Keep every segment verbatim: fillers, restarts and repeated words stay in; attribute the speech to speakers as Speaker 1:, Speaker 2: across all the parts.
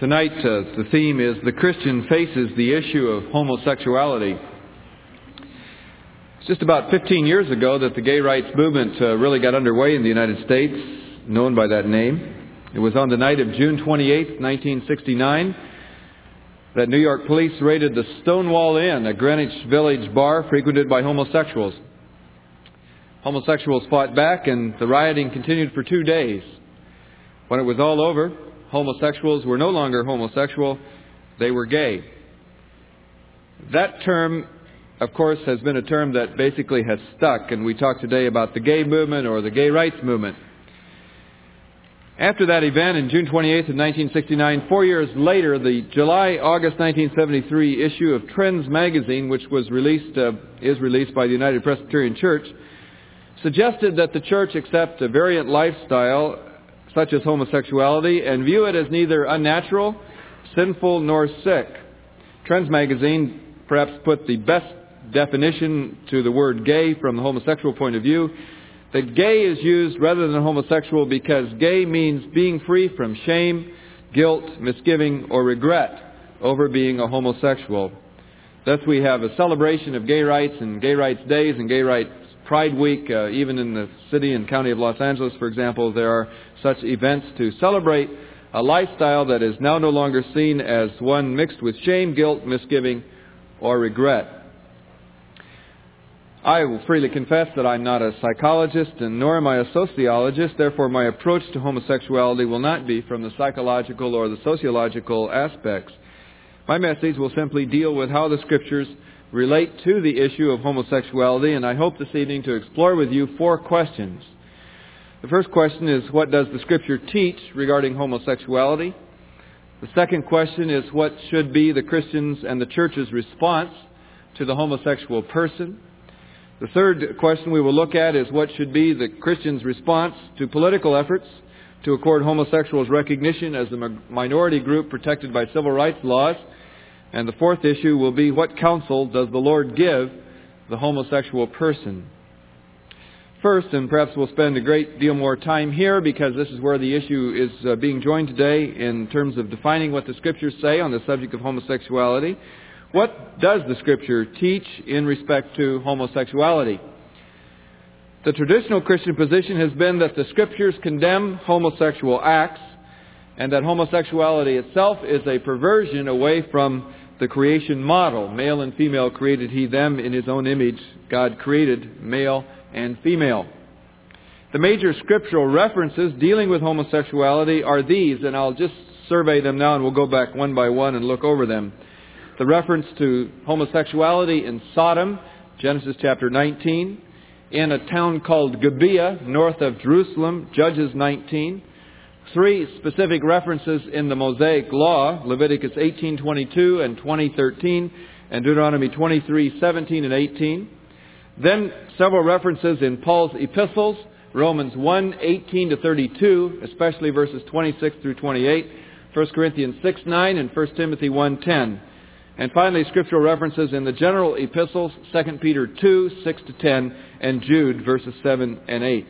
Speaker 1: Tonight, uh, the theme is The Christian Faces the Issue of Homosexuality. It's just about fifteen years ago that the gay rights movement uh, really got underway in the United States, known by that name. It was on the night of June twenty-eighth, nineteen sixty-nine, that New York police raided the Stonewall Inn, a Greenwich Village bar frequented by homosexuals. Homosexuals fought back, and the rioting continued for two days. When it was all over, homosexuals were no longer homosexual, they were gay. That term, of course, has been a term that basically has stuck, and we talk today about the gay movement or the gay rights movement. After that event, in June twenty-eighth of nineteen sixty-nine, four years later, the July-August nineteen seventy-three issue of Trends magazine, which was released, uh, is released by the United Presbyterian Church, suggested that the church accept a variant lifestyle such as homosexuality, and view it as neither unnatural, sinful, nor sick. Trends magazine perhaps put the best definition to the word gay from the homosexual point of view, that gay is used rather than homosexual because gay means being free from shame, guilt, misgiving, or regret over being a homosexual. Thus we have a celebration of gay rights and gay rights days and gay rights Pride Week. Uh, even in the city and county of Los Angeles, for example, there are such events to celebrate a lifestyle that is now no longer seen as one mixed with shame, guilt, misgiving, or regret. I will freely confess that I'm not a psychologist and nor am I a sociologist. Therefore, my approach to homosexuality will not be from the psychological or the sociological aspects. My message will simply deal with how the Scriptures relate to the issue of homosexuality, and I hope this evening to explore with you four questions. The first question is, what does the Scripture teach regarding homosexuality? The second question is, what should be the Christian's and the church's response to the homosexual person? The third question we will look at is, what should be the Christian's response to political efforts to accord homosexuals recognition as a minority group protected by civil rights laws? And the fourth issue will be, what counsel does the Lord give the homosexual person? First, and perhaps we'll spend a great deal more time here because this is where the issue is uh, being joined today in terms of defining what the Scriptures say on the subject of homosexuality. What does the Scripture teach in respect to homosexuality? The traditional Christian position has been that the Scriptures condemn homosexual acts and that homosexuality itself is a perversion away from the creation model. Male and female created He them in His own image. God created male and female. The major scriptural references dealing with homosexuality are these, and I'll just survey them now and we'll go back one by one and look over them. The reference to homosexuality in Sodom, Genesis chapter nineteen. In a town called Gibeah, north of Jerusalem, Judges nineteen. Three specific references in the Mosaic Law, Leviticus eighteen twenty-two and twenty thirteen, and Deuteronomy twenty-three seventeen and eighteen. Then several references in Paul's epistles, Romans one eighteen to thirty-two, especially verses twenty-six through twenty-eight, First Corinthians six nine, and First Timothy one ten. And finally, scriptural references in the general epistles, Second Peter two six to ten, and Jude verses seven and eight.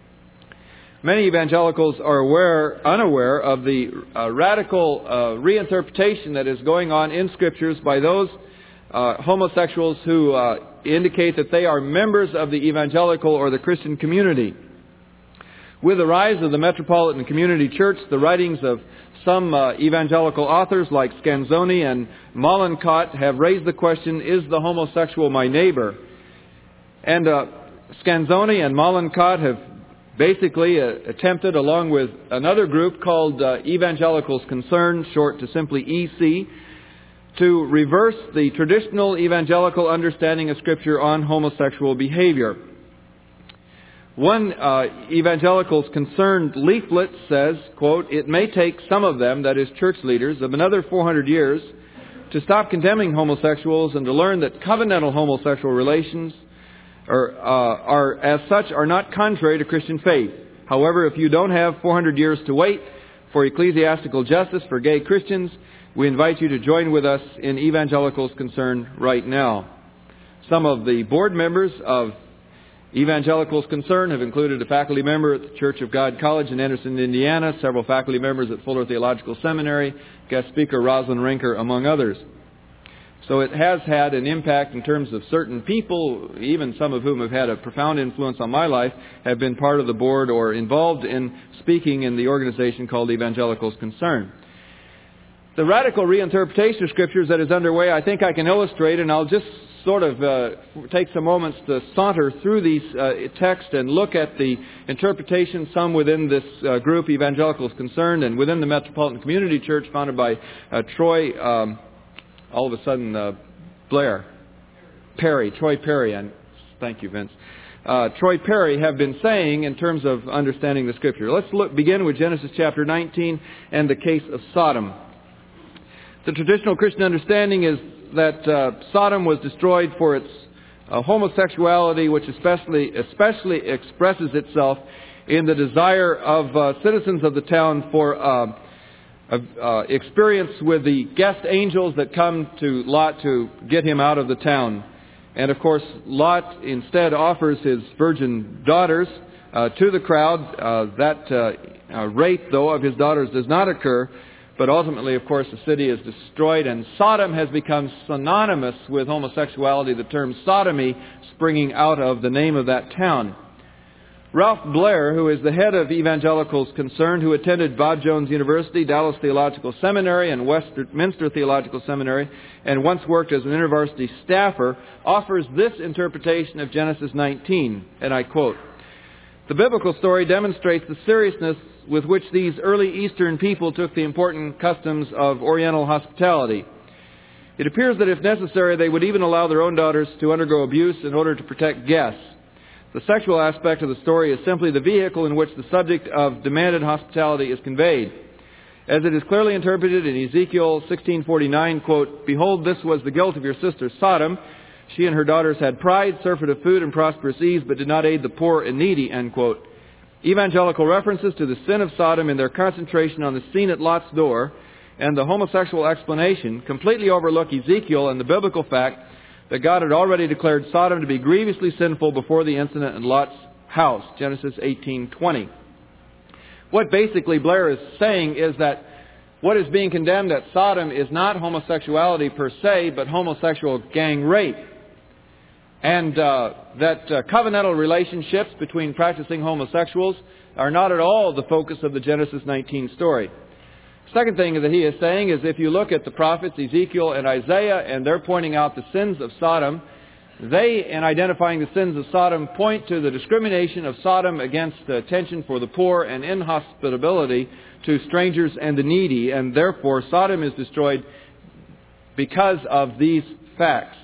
Speaker 1: Many evangelicals are aware, unaware of the uh, radical uh, reinterpretation that is going on in Scriptures by those uh, homosexuals who uh, indicate that they are members of the evangelical or the Christian community. With the rise of the Metropolitan Community Church, the writings of some uh, evangelical authors like Scanzoni and Mollenkott have raised the question, is the homosexual my neighbor? And uh, Scanzoni and Mollenkott have basically uh, attempted, along with another group called uh, Evangelicals Concerned, short to simply E C, to reverse the traditional evangelical understanding of Scripture on homosexual behavior. One uh, Evangelicals Concerned leaflet says, quote, "It may take some of them, that is church leaders, of another four hundred years to stop condemning homosexuals and to learn that covenantal homosexual relations Or, uh, are, as such, are not contrary to Christian faith. However, if you don't have four hundred years to wait for ecclesiastical justice for gay Christians, we invite you to join with us in Evangelicals Concerned right now." Some of the board members of Evangelicals concerned have included a faculty member at the Church of God College in Anderson, Indiana, several faculty members at Fuller Theological Seminary, guest speaker Rosalind Rinker, among others. So it has had an impact in terms of certain people, even some of whom have had a profound influence on my life, have been part of the board or involved in speaking in the organization called Evangelicals Concerned. The radical reinterpretation of Scriptures that is underway, I think I can illustrate, and I'll just sort of uh, take some moments to saunter through these uh, texts and look at the interpretations, some within this uh, group, Evangelicals Concerned, and within the Metropolitan Community Church founded by uh, Troy, um, all of a sudden, uh, Blair, Perry, Troy Perry, and thank you, Vince. Uh, Troy Perry have been saying in terms of understanding the Scripture. Let's look, begin with Genesis chapter nineteen and the case of Sodom. The traditional Christian understanding is that uh, Sodom was destroyed for its uh, homosexuality, which especially especially expresses itself in the desire of uh, citizens of the town for uh, uh, experience with the guest angels that come to Lot to get him out of the town. And of course, Lot instead offers his virgin daughters uh, to the crowd. Uh, that uh, uh, rape, though, of his daughters does not occur. But ultimately, of course, the city is destroyed, and Sodom has become synonymous with homosexuality, the term sodomy springing out of the name of that town. Ralph Blair, who is the head of Evangelicals Concerned, who attended Bob Jones University, Dallas Theological Seminary, and Westminster Theological Seminary, and once worked as an intervarsity staffer, offers this interpretation of Genesis nineteen, and I quote, "The biblical story demonstrates the seriousness with which these early Eastern people took the important customs of Oriental hospitality. It appears that if necessary, they would even allow their own daughters to undergo abuse in order to protect guests. The sexual aspect of the story is simply the vehicle in which the subject of demanded hospitality is conveyed. As it is clearly interpreted in Ezekiel sixteen forty-nine, quote, 'Behold, this was the guilt of your sister Sodom. She and her daughters had pride, surfeited of food and prosperous ease, but did not aid the poor and needy,' end quote. Evangelical references to the sin of Sodom in their concentration on the scene at Lot's door and the homosexual explanation completely overlook Ezekiel and the biblical fact that God had already declared Sodom to be grievously sinful before the incident in Lot's house, Genesis eighteen twenty. What basically Blair is saying is that what is being condemned at Sodom is not homosexuality per se, but homosexual gang rape. And uh, that uh, covenantal relationships between practicing homosexuals are not at all the focus of the Genesis nineteen story. Second thing that he is saying is if you look at the prophets Ezekiel and Isaiah, and they're pointing out the sins of Sodom, they, in identifying the sins of Sodom, point to the discrimination of Sodom against uh, attention for the poor and inhospitability to strangers and the needy, and therefore Sodom is destroyed because of these facts.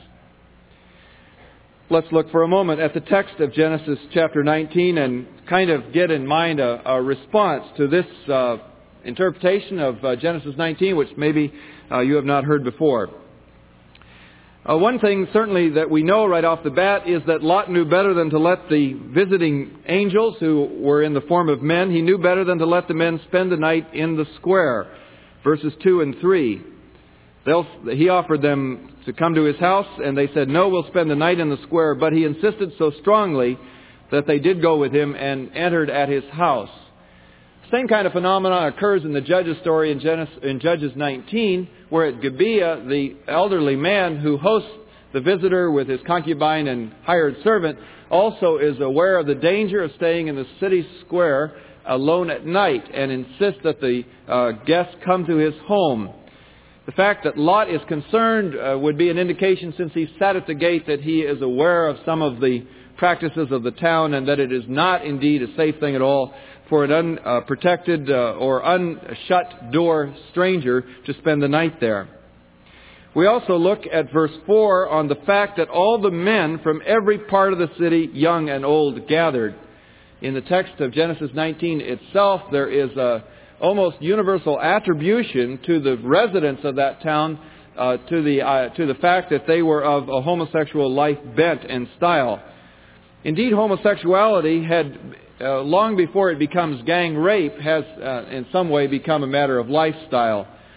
Speaker 1: Let's look for a moment at the text of Genesis chapter nineteen and kind of get in mind a, a response to this uh, interpretation of uh, Genesis nineteen, which maybe uh, you have not heard before. Uh, one thing certainly that we know right off the bat is that Lot knew better than to let the visiting angels, who were in the form of men, he knew better than to let the men spend the night in the square. Verses two and three. They'll, he offered them to come to his house, and they said, "No, we'll spend the night in the square." But he insisted so strongly that they did go with him and entered at his house. Same kind of phenomenon occurs in the Judges story in, Genesis, in Judges nineteen, where at Gibeah, the elderly man who hosts the visitor with his concubine and hired servant also is aware of the danger of staying in the city square alone at night and insists that the uh, guests come to his home. The fact that Lot is concerned uh, would be an indication, since he sat at the gate, that he is aware of some of the practices of the town and that it is not indeed a safe thing at all for an unprotected uh, or unshut door stranger to spend the night there. We also look at verse four on the fact that all the men from every part of the city, young and old, gathered. In the text of Genesis nineteen itself, there is a almost universal attribution to the residents of that town uh, to the uh, to the fact that they were of a homosexual life bent and style. Indeed, homosexuality had, uh, long before it becomes gang rape, has uh, in some way become a matter of lifestyle.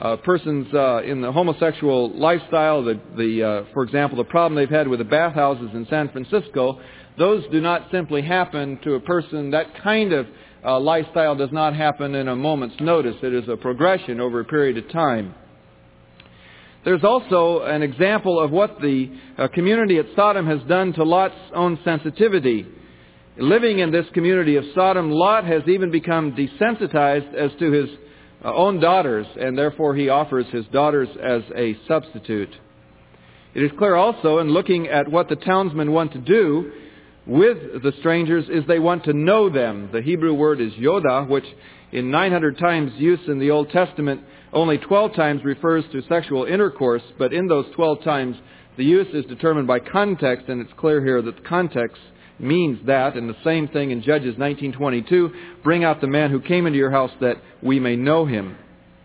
Speaker 1: uh, persons uh, in the homosexual lifestyle, the, the uh, for example, the problem they've had with the bathhouses in San Francisco, those do not simply happen to a person. That kind of uh, lifestyle does not happen in a moment's notice. It is a progression over a period of time. There's also an example of what the uh, community at Sodom has done to Lot's own sensitivity. Living in this community of Sodom, Lot has even become desensitized as to his uh, own daughters, and therefore he offers his daughters as a substitute. It is clear also, in looking at what the townsmen want to do with the strangers, is they want to know them. The Hebrew word is yoda, which in nine hundred times use in the Old Testament, only twelve times refers to sexual intercourse, but in those twelve times the use is determined by context, and it's clear here that the context means that. And the same thing in Judges nineteen twenty-two, bring out the man who came into your house that we may know him.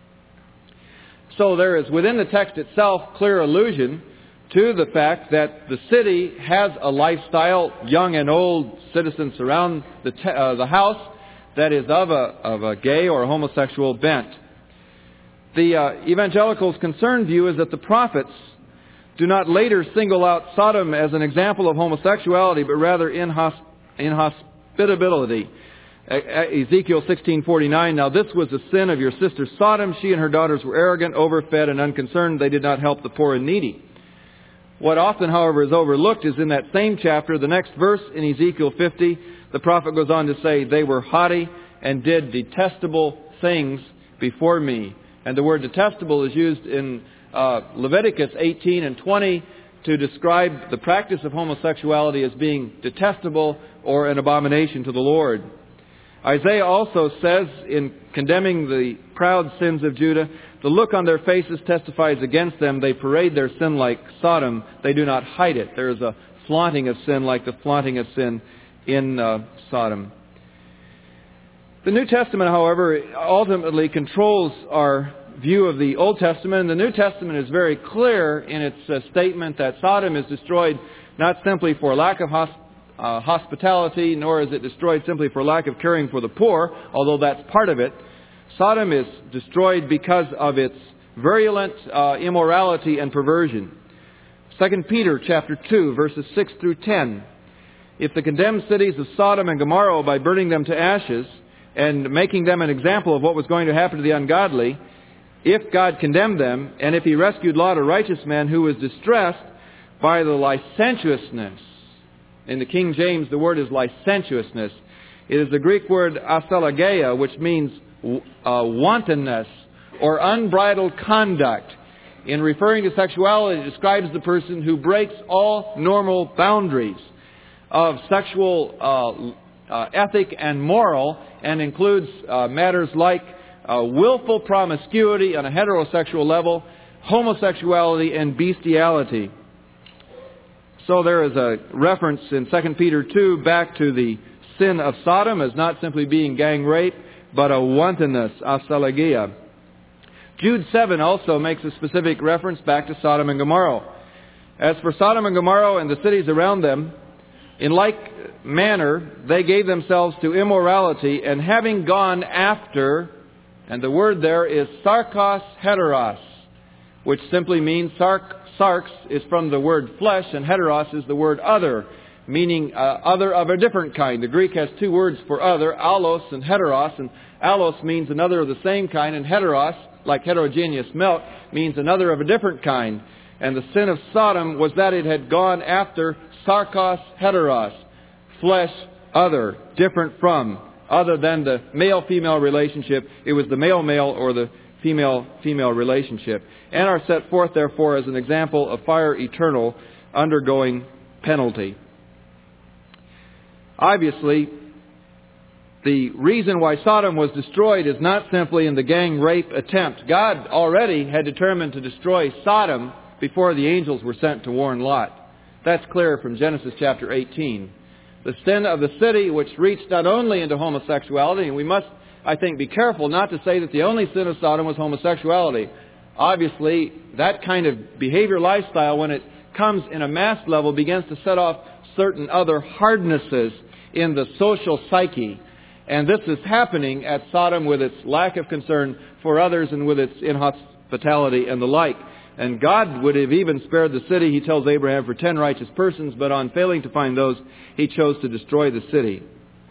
Speaker 1: So there is within the text itself clear allusion to the fact that the city has a lifestyle, young and old citizens surround the, te- uh, the house, that is of a, of a gay or a homosexual bent. The uh, evangelicals' concerned view is that the prophets do not later single out Sodom as an example of homosexuality, but rather inhosp- inhospitability. E- Ezekiel sixteen forty-nine, now this was the sin of your sister Sodom. She and her daughters were arrogant, overfed, and unconcerned. They did not help the poor and needy. What often, however, is overlooked is in that same chapter, the next verse in Ezekiel fifty, the prophet goes on to say, they were haughty and did detestable things before me. And the word detestable is used in uh, Leviticus eighteen and twenty to describe the practice of homosexuality as being detestable or an abomination to the Lord. Isaiah also says, in condemning the proud sins of Judah, the look on their faces testifies against them. They parade their sin like Sodom. They do not hide it. There is a flaunting of sin like the flaunting of sin in uh, Sodom. The New Testament, however, ultimately controls our view of the Old Testament. And the New Testament is very clear in its uh, statement that Sodom is destroyed not simply for lack of hosp- uh, hospitality, nor is it destroyed simply for lack of caring for the poor, although that's part of it. Sodom is destroyed because of its virulent uh, immorality and perversion. Second Peter chapter two, verses six through ten. If the condemned cities of Sodom and Gomorrah, by burning them to ashes and making them an example of what was going to happen to the ungodly, if God condemned them, and if He rescued Lot, a righteous man who was distressed by the licentiousness. In the King James, the word is licentiousness. It is the Greek word asalageia, which means uh, wantonness or unbridled conduct. In referring to sexuality, it describes the person who breaks all normal boundaries of sexual uh, uh, ethic and moral, and includes uh, matters like uh, willful promiscuity on a heterosexual level, homosexuality, and bestiality. So there is a reference in Second Peter two back to the sin of Sodom as not simply being gang rape, but a wantonness, asalagia. Jude seven also makes a specific reference back to Sodom and Gomorrah. As for Sodom and Gomorrah and the cities around them, in like manner they gave themselves to immorality, and having gone after, and the word there is sarkos heteros, which simply means sark, sarx is from the word flesh, and heteros is the word other, meaning uh, other of a different kind. The Greek has two words for other, allos and heteros, and allos means another of the same kind, and heteros, like heterogeneous milk, means another of a different kind. And the sin of Sodom was that it had gone after sarkos heteros, flesh, other, different from, other than the male-female relationship. It was the male-male or the female-female relationship, and are set forth, therefore, as an example of fire eternal undergoing penalty. Obviously, the reason why Sodom was destroyed is not simply in the gang rape attempt. God already had determined to destroy Sodom before the angels were sent to warn Lot. That's clear from Genesis chapter eighteen. The sin of the city, which reached not only into homosexuality, and we must, I think, be careful not to say that the only sin of Sodom was homosexuality. Obviously, that kind of behavior lifestyle, when it comes in a mass level, begins to set off certain other hardnesses in the social psyche. And this is happening at Sodom with its lack of concern for others and with its fatality, and the like. And God would have even spared the city, he tells Abraham, for ten righteous persons, but on failing to find those, he chose to destroy the city.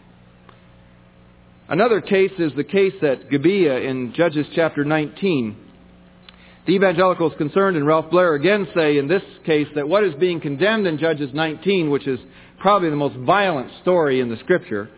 Speaker 1: Another case is the case at Gibeah in Judges chapter nineteen. The evangelicals concerned and Ralph Blair again say in this case that what is being condemned in Judges nineteen, which is probably the most violent story in the Scripture,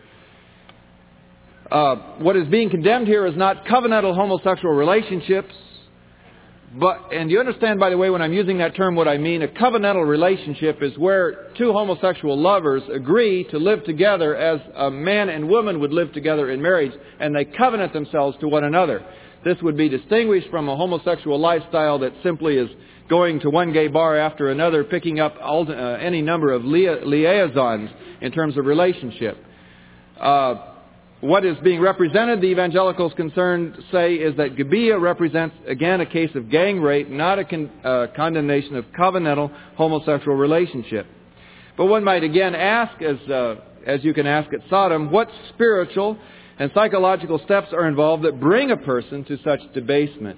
Speaker 1: uh, what is being condemned here is not covenantal homosexual relationships, but, and you understand, by the way, when I'm using that term, what I mean. A covenantal relationship is where two homosexual lovers agree to live together as a man and woman would live together in marriage, and they covenant themselves to one another. This would be distinguished from a homosexual lifestyle that simply is going to one gay bar after another, picking up uh, any number of lia- liaisons in terms of relationship. Uh, What is being represented, the evangelicals concerned say, is that Gibeah represents, again, a case of gang rape, not a con- uh, condemnation of covenantal homosexual relationship. But one might again ask, as, uh, as you can ask at Sodom, what spiritual and psychological steps are involved that bring a person to such debasement?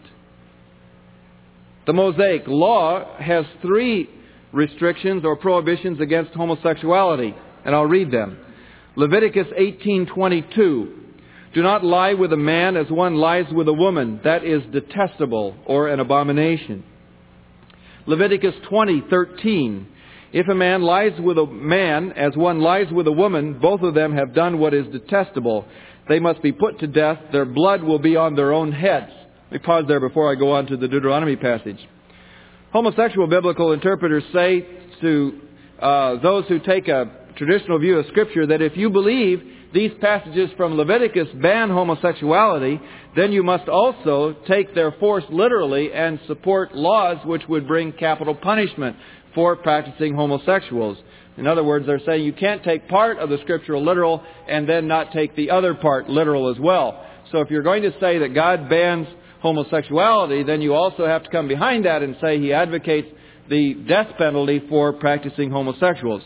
Speaker 1: The Mosaic Law has three restrictions or prohibitions against homosexuality, and I'll read them. Leviticus eighteen twenty-two. Do not lie with a man as one lies with a woman. That is detestable or an abomination. Leviticus twenty thirteen. If a man lies with a man as one lies with a woman, both of them have done what is detestable. They must be put to death. Their blood will be on their own heads. Let me pause there before I go on to the Deuteronomy passage. Homosexual biblical interpreters say to uh, those who take a traditional view of Scripture that if you believe these passages from Leviticus ban homosexuality, then you must also take their force literally and support laws which would bring capital punishment for practicing homosexuals. In other words, they're saying you can't take part of the scriptural literal and then not take the other part literal as well. So if you're going to say that God bans homosexuality, then you also have to come behind that and say He advocates the death penalty for practicing homosexuals.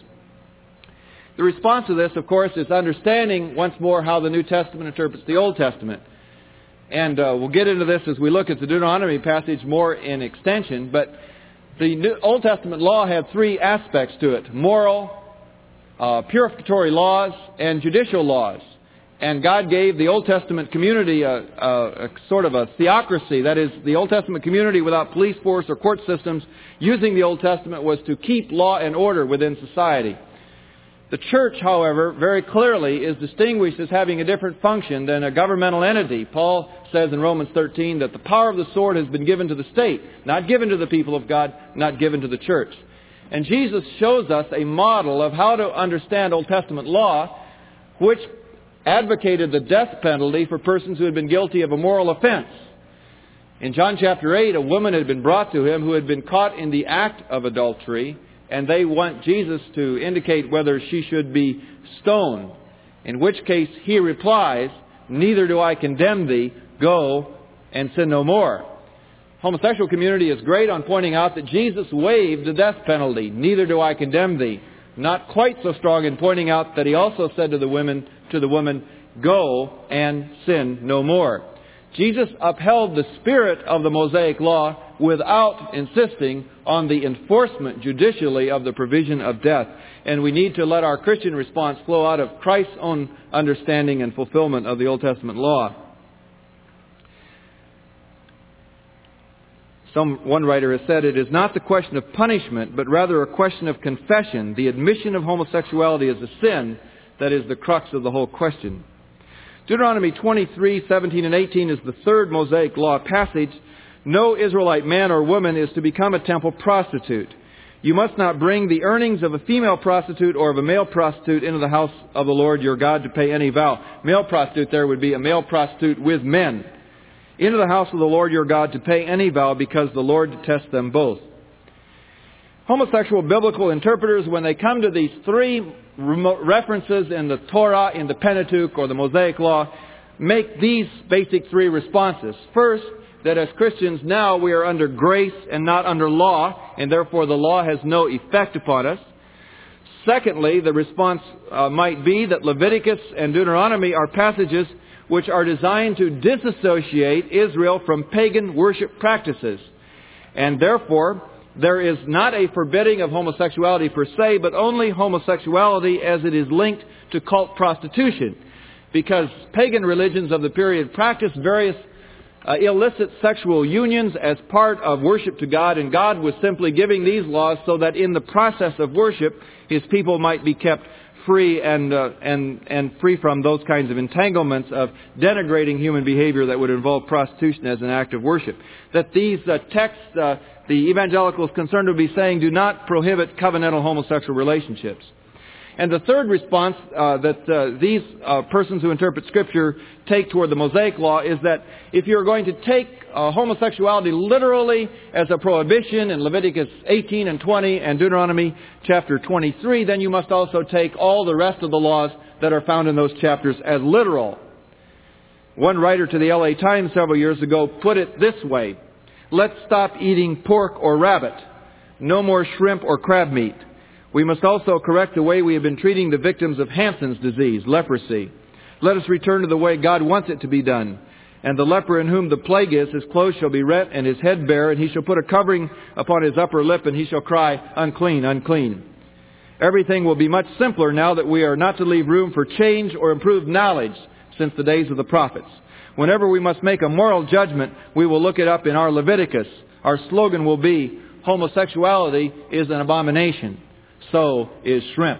Speaker 1: The response to this, of course, is understanding once more how the New Testament interprets the Old Testament. And uh, we'll get into this as we look at the Deuteronomy passage more in extension. But the New Old Testament law had three aspects to it: moral, uh, purificatory laws, and judicial laws. And God gave the Old Testament community a, a, a sort of a theocracy. That is, the Old Testament community without police force or court systems using the Old Testament was to keep law and order within society. The church, however, very clearly is distinguished as having a different function than a governmental entity. Paul says in Romans thirteen that the power of the sword has been given to the state, not given to the people of God, not given to the church. And Jesus shows us a model of how to understand Old Testament law, which advocated the death penalty for persons who had been guilty of a moral offense. In John chapter eight, a woman had been brought to him who had been caught in the act of adultery, and they want Jesus to indicate whether she should be stoned. In which case he replies, "Neither do I condemn thee. Go and sin no more." Homosexual community is great on pointing out that Jesus waived the death penalty. "Neither do I condemn thee." Not quite so strong in pointing out that He also said to the women, to the woman, "Go and sin no more." Jesus upheld the spirit of the Mosaic Law without insisting on the enforcement judicially of the provision of death. And we need to let our Christian response flow out of Christ's own understanding and fulfillment of the Old Testament law. Some, one writer has said, it is not the question of punishment, but rather a question of confession, the admission of homosexuality as a sin, that is the crux of the whole question. Deuteronomy twenty-three, seventeen and eighteen is the third Mosaic Law passage. No Israelite man or woman is to become a temple prostitute. You must not bring the earnings of a female prostitute or of a male prostitute into the house of the Lord your God to pay any vow. Male prostitute there would be a male prostitute with men. Into the house of the Lord your God to pay any vow, because the Lord detests them both. Homosexual biblical interpreters, when they come to these three references in the Torah, in the Pentateuch, or the Mosaic Law, make these basic three responses. First, that as Christians now we are under grace and not under law, and therefore the law has no effect upon us. Secondly, the response uh, might be that Leviticus and Deuteronomy are passages which are designed to disassociate Israel from pagan worship practices. And therefore, there is not a forbidding of homosexuality per se, but only homosexuality as it is linked to cult prostitution. Because pagan religions of the period practiced various uh, illicit sexual unions as part of worship to God, and God was simply giving these laws so that in the process of worship, His people might be kept free and uh, and and free from those kinds of entanglements of denigrating human behavior that would involve prostitution as an act of worship. That these uh, texts, uh, the evangelicals concerned would be saying, do not prohibit covenantal homosexual relationships. And the third response uh, that uh, these uh, persons who interpret Scripture take toward the Mosaic Law is that if you're going to take uh, homosexuality literally as a prohibition in Leviticus eighteen and twenty and Deuteronomy chapter twenty-three, then you must also take all the rest of the laws that are found in those chapters as literal. One writer to the L A Times several years ago put it this way: let's stop eating pork or rabbit. No more shrimp or crab meat. We must also correct the way we have been treating the victims of Hansen's disease, leprosy. Let us return to the way God wants it to be done. And the leper in whom the plague is, his clothes shall be rent and his head bare, and he shall put a covering upon his upper lip, and he shall cry, unclean, unclean. Everything will be much simpler now that we are not to leave room for change or improved knowledge since the days of the prophets. Whenever we must make a moral judgment, we will look it up in our Leviticus. Our slogan will be, homosexuality is an abomination. So is shrimp.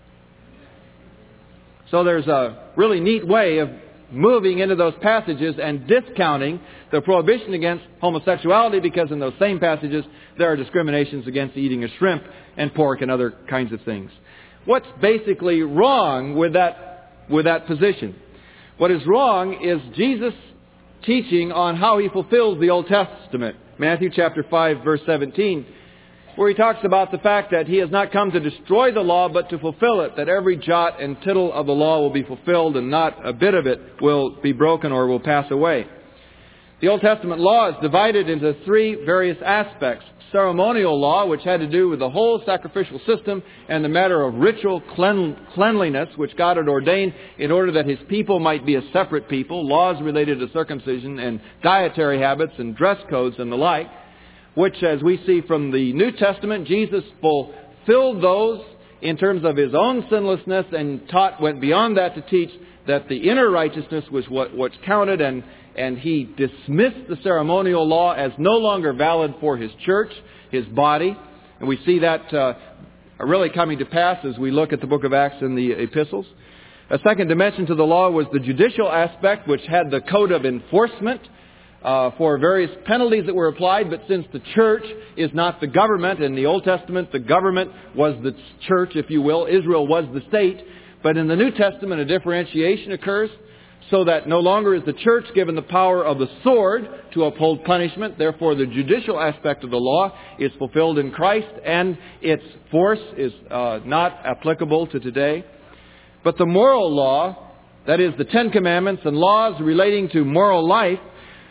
Speaker 1: So there's a really neat way of moving into those passages and discounting the prohibition against homosexuality, because in those same passages there are discriminations against eating of shrimp and pork and other kinds of things. What's basically wrong with that, with that position? What is wrong is Jesus' teaching on how He fulfills the Old Testament. Matthew chapter five, verse seventeen. Where He talks about the fact that He has not come to destroy the law, but to fulfill it, that every jot and tittle of the law will be fulfilled and not a bit of it will be broken or will pass away. The Old Testament law is divided into three various aspects. Ceremonial law, which had to do with the whole sacrificial system and the matter of ritual clean, cleanliness, which God had ordained in order that His people might be a separate people, laws related to circumcision and dietary habits and dress codes and the like, which, as we see from the New Testament, Jesus fulfilled those in terms of His own sinlessness and taught, went beyond that to teach that the inner righteousness was what, what counted, and, and He dismissed the ceremonial law as no longer valid for His church, His body. And we see that uh, really coming to pass as we look at the book of Acts and the epistles. A second dimension to the law was the judicial aspect, which had the code of enforcement Uh, for various penalties that were applied. But since the church is not the government, in the Old Testament the government was the church, if you will. Israel was the state. But in the New Testament a differentiation occurs, so that no longer is the church given the power of the sword to uphold punishment. Therefore the judicial aspect of the law is fulfilled in Christ, and its force is uh, not applicable to today. But the moral law, that is the Ten Commandments and laws relating to moral life,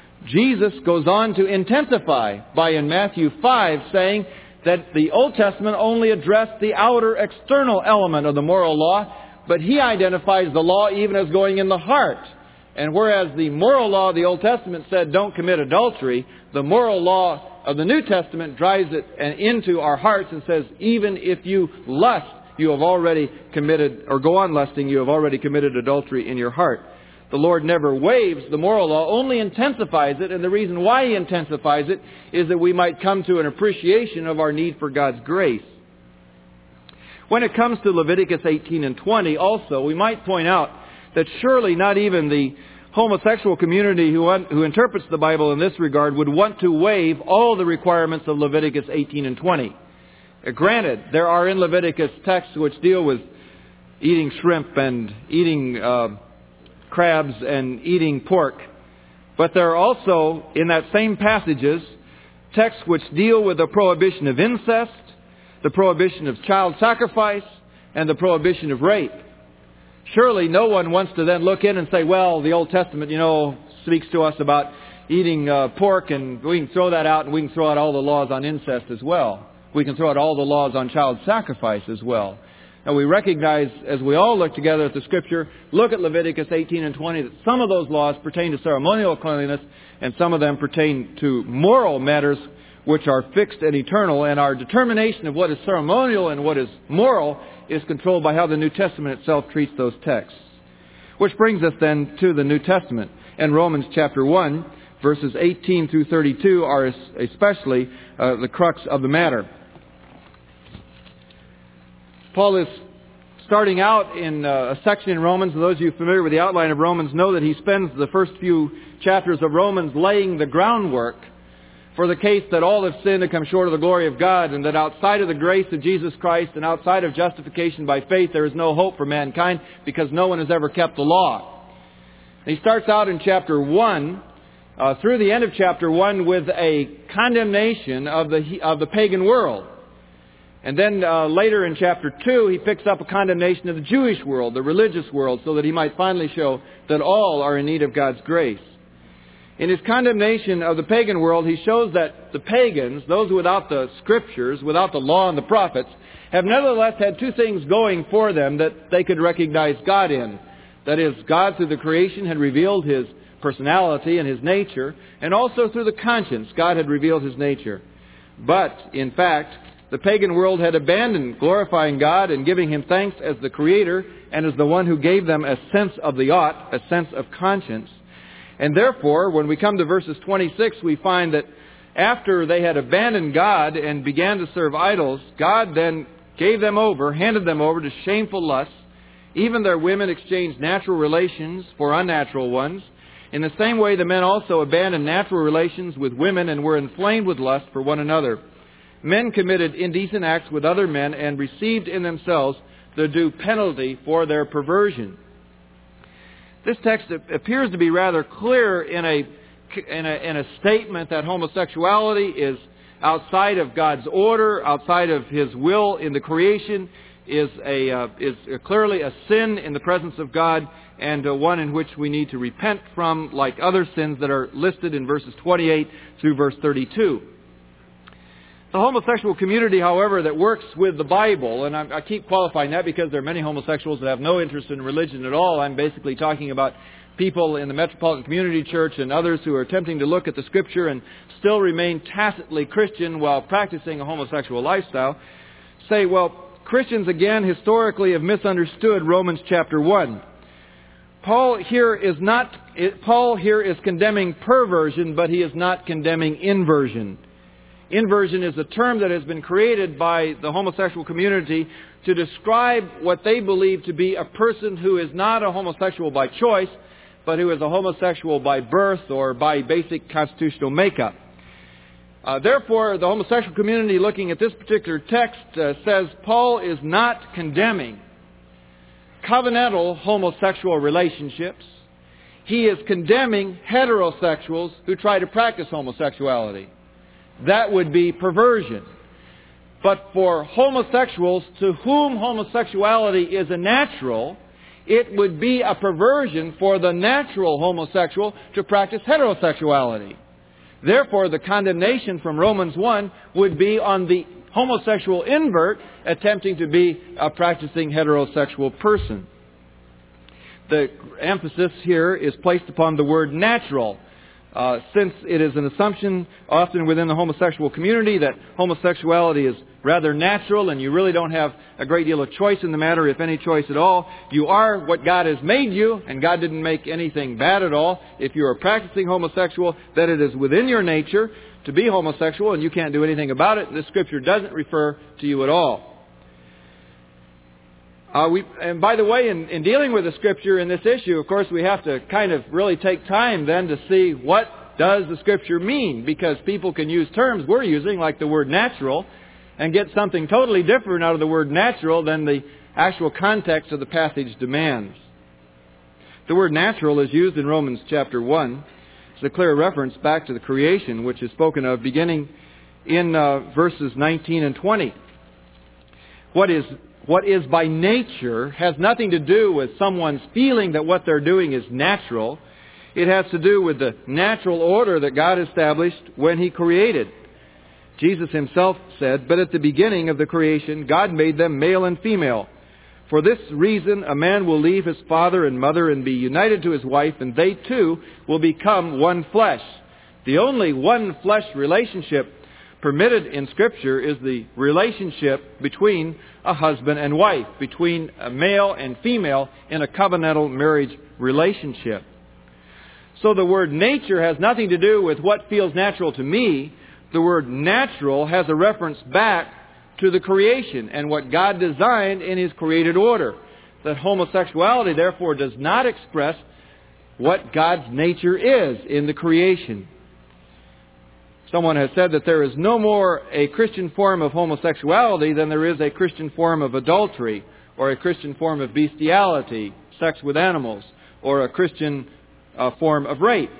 Speaker 1: Jesus goes on to intensify by in Matthew five saying that the Old Testament only addressed the outer external element of the moral law, but He identifies the law even as going in the heart. And whereas the moral law of the Old Testament said don't commit adultery, the moral law of the New Testament drives it into our hearts and says even if you lust, you have already committed, or go on lusting, you have already committed adultery in your heart. The Lord never waives the moral law, only intensifies it. And the reason why He intensifies it is that we might come to an appreciation of our need for God's grace. When it comes to Leviticus eighteen and twenty also, we might point out that surely not even the homosexual community who, un- who interprets the Bible in this regard would want to waive all the requirements of Leviticus eighteen and twenty. Uh, granted, there are in Leviticus texts which deal with eating shrimp and eating Uh, crabs and eating pork. But there are also, in that same passages, texts which deal with the prohibition of incest, the prohibition of child sacrifice, and the prohibition of rape. Surely no one wants to then look in and say, well, the Old Testament, you know, speaks to us about eating uh, pork, and we can throw that out, and we can throw out all the laws on incest as well. We can throw out all the laws on child sacrifice as well. And we recognize, as we all look together at the Scripture, look at Leviticus eighteen and twenty, that some of those laws pertain to ceremonial cleanliness, and some of them pertain to moral matters which are fixed and eternal. And our determination of what is ceremonial and what is moral is controlled by how the New Testament itself treats those texts. Which brings us then to the New Testament. And Romans chapter one, verses eighteen through thirty-two are especially uh, the crux of the matter. Paul is starting out in uh, a section in Romans, and those of you familiar with the outline of Romans know that he spends the first few chapters of Romans laying the groundwork for the case that all have sinned and come short of the glory of God, and that outside of the grace of Jesus Christ and outside of justification by faith, there is no hope for mankind because no one has ever kept the law. And he starts out in chapter one, uh, through the end of chapter one, with a condemnation of the of the pagan world. And then uh, later in chapter two, he picks up a condemnation of the Jewish world, the religious world, so that he might finally show that all are in need of God's grace. In his condemnation of the pagan world, he shows that the pagans, those without the Scriptures, without the law and the prophets, have nevertheless had two things going for them that they could recognize God in. That is, God through the creation had revealed His personality and His nature, and also through the conscience, God had revealed His nature. But, in fact, the pagan world had abandoned glorifying God and giving Him thanks as the Creator and as the one who gave them a sense of the ought, a sense of conscience. And therefore, when we come to verses twenty-six, we find that after they had abandoned God and began to serve idols, God then gave them over, handed them over to shameful lusts. Even their women exchanged natural relations for unnatural ones. In the same way, the men also abandoned natural relations with women and were inflamed with lust for one another. Men committed indecent acts with other men and received in themselves the due penalty for their perversion. This text appears to be rather clear in a, in a, in a statement that homosexuality is outside of God's order, outside of His will in the creation, is, a, uh, is clearly a sin in the presence of God, and uh, one in which we need to repent from, like other sins that are listed in verses twenty-eight through verse thirty-two. The homosexual community, however, that works with the Bible, and I, I keep qualifying that because there are many homosexuals that have no interest in religion at all. I'm basically talking about people in the Metropolitan Community Church and others who are attempting to look at the Scripture and still remain tacitly Christian while practicing a homosexual lifestyle, say, well, Christians, again, historically have misunderstood Romans chapter one. Paul here is not, Paul here is condemning perversion, but he is not condemning inversion. Inversion is a term that has been created by the homosexual community to describe what they believe to be a person who is not a homosexual by choice, but who is a homosexual by birth or by basic constitutional makeup. Uh, therefore, the homosexual community, looking at this particular text, uh, says Paul is not condemning covenantal homosexual relationships. He is condemning heterosexuals who try to practice homosexuality. That would be perversion. But for homosexuals to whom homosexuality is a natural, it would be a perversion for the natural homosexual to practice heterosexuality. Therefore, the condemnation from Romans one would be on the homosexual invert attempting to be a practicing heterosexual person. The emphasis here is placed upon the word natural. Uh, since it is an assumption often within the homosexual community that homosexuality is rather natural and you really don't have a great deal of choice in the matter, if any choice at all. You are what God has made you, and God didn't make anything bad at all. If you are practicing homosexual, then it is within your nature to be homosexual and you can't do anything about it. This Scripture doesn't refer to you at all. Uh, we, and by the way, in, in dealing with the Scripture in this issue, of course, we have to kind of really take time then to see what does the Scripture mean, because people can use terms we're using, like the word natural, and get something totally different out of the word natural than the actual context of the passage demands. The word natural is used in Romans chapter one. It's a clear reference back to the creation, which is spoken of beginning in uh, verses nineteen and twenty. What is What is by nature has nothing to do with someone's feeling that what they're doing is natural. It has to do with the natural order that God established when He created. Jesus Himself said, "But at the beginning of the creation, God made them male and female. For this reason, a man will leave his father and mother and be united to his wife, and they two will become one flesh. The only one flesh relationship permitted in Scripture is the relationship between a husband and wife, between a male and female in a covenantal marriage relationship. So the word nature has nothing to do with what feels natural to me. The word natural has a reference back to the creation and what God designed in His created order. That homosexuality, therefore, does not express what God's nature is in the creation. Someone has said that there is no more a Christian form of homosexuality than there is a Christian form of adultery, or a Christian form of bestiality, sex with animals, or a Christian uh, form of rape.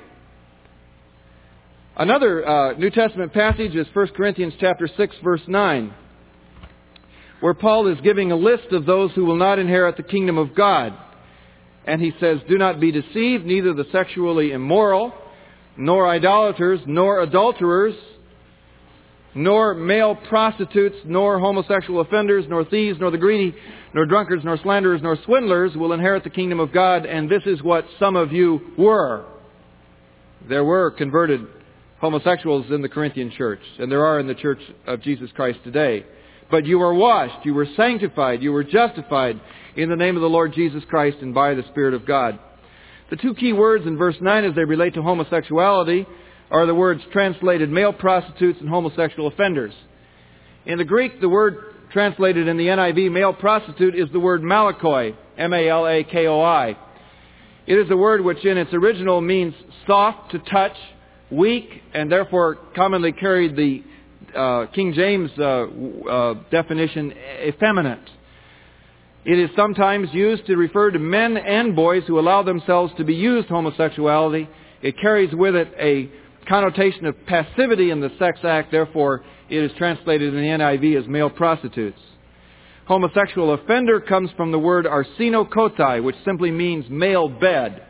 Speaker 1: Another uh, New Testament passage is First Corinthians chapter six, verse nine, where Paul is giving a list of those who will not inherit the kingdom of God. And he says, "Do not be deceived, neither the sexually immoral, nor idolaters, nor adulterers, nor male prostitutes, nor homosexual offenders, nor thieves, nor the greedy, nor drunkards, nor slanderers, nor swindlers will inherit the kingdom of God. And this is what some of you were." There were converted homosexuals in the Corinthian church, and there are in the church of Jesus Christ today. "But you were washed, you were sanctified, you were justified in the name of the Lord Jesus Christ and by the Spirit of God." The two key words in verse nine as they relate to homosexuality are the words translated male prostitutes and homosexual offenders. In the Greek, the word translated in the N I V, male prostitute, is the word malakoi, M A L A K O I. It is a word which in its original means soft to touch, weak, and therefore commonly carried the uh, King James uh, uh, definition, effeminate. It is sometimes used to refer to men and boys who allow themselves to be used homosexuality. It carries with it a connotation of passivity in the sex act. Therefore, it is translated in the N I V as male prostitutes. Homosexual offender comes from the word arsenokotai, which simply means male bed.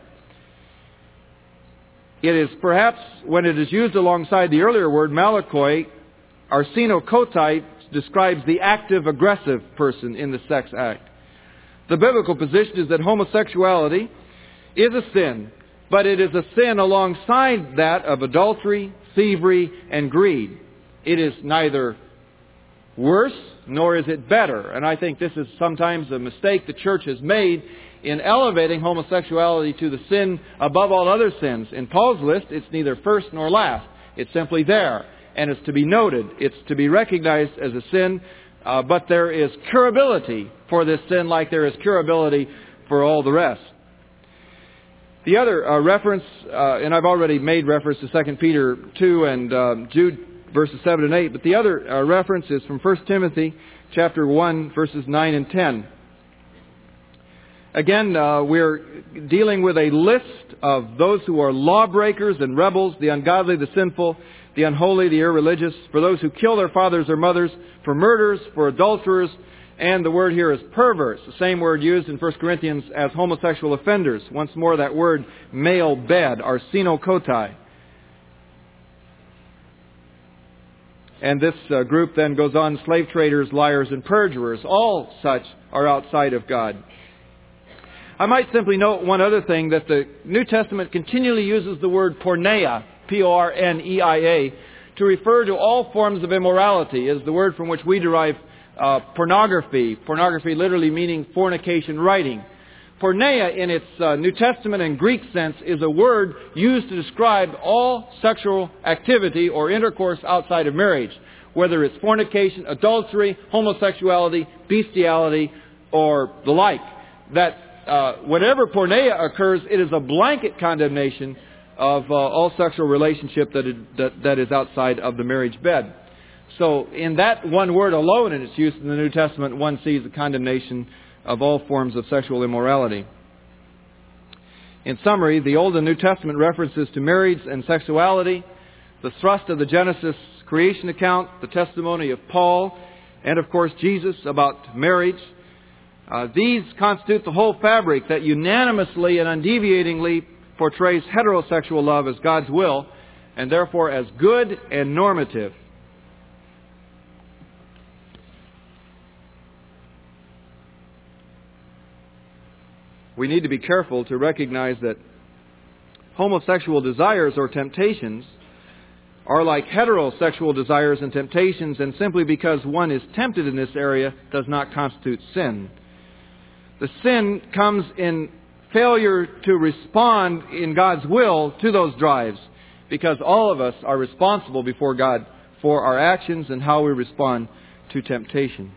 Speaker 1: It is perhaps, when it is used alongside the earlier word malakoi, arsenokotai describes the active, aggressive person in the sex act. The biblical position is that homosexuality is a sin, but it is a sin alongside that of adultery, thievery, and greed. It is neither worse nor is it better. And I think this is sometimes a mistake the church has made in elevating homosexuality to the sin above all other sins. In Paul's list, it's neither first nor last. It's simply there, and it's to be noted. It's to be recognized as a sin. Uh, but there is curability for this sin like there is curability for all the rest. The other uh, reference, uh, and I've already made reference to Second Peter two and um, Jude verses seven and eight, but the other uh, reference is from First Timothy chapter one, verses nine and ten. Again, uh, we're dealing with a list of those who are lawbreakers and rebels, the ungodly, the sinful, the unholy, the irreligious, for those who kill their fathers or mothers, for murderers, for adulterers, and the word here is perverts, the same word used in First Corinthians as homosexual offenders. Once more, that word male bed, arsenokotai. And this uh, group then goes on, slave traders, liars, and perjurers. All such are outside of God. I might simply note one other thing, that the New Testament continually uses the word porneia, P O R N E I A, to refer to all forms of immorality, is the word from which we derive uh, pornography. Pornography literally meaning fornication writing. Porneia in its uh, New Testament and Greek sense is a word used to describe all sexual activity or intercourse outside of marriage, whether it's fornication, adultery, homosexuality, bestiality, or the like. That uh, whenever porneia occurs, it is a blanket condemnation of uh, all sexual relationship that, it, that that is outside of the marriage bed. So in that one word alone in its use in the New Testament, one sees the condemnation of all forms of sexual immorality. In summary, the Old and New Testament references to marriage and sexuality, the thrust of the Genesis creation account, the testimony of Paul, and of course Jesus about marriage, uh, these constitute the whole fabric that unanimously and undeviatingly portrays heterosexual love as God's will, and therefore as good and normative. we need to be careful to recognize that homosexual desires or temptations are like heterosexual desires and temptations, and simply because one is tempted in this area does not constitute sin. The sin comes in failure to respond in God's will to those drives, because all of us are responsible before God for our actions and how we respond to temptation.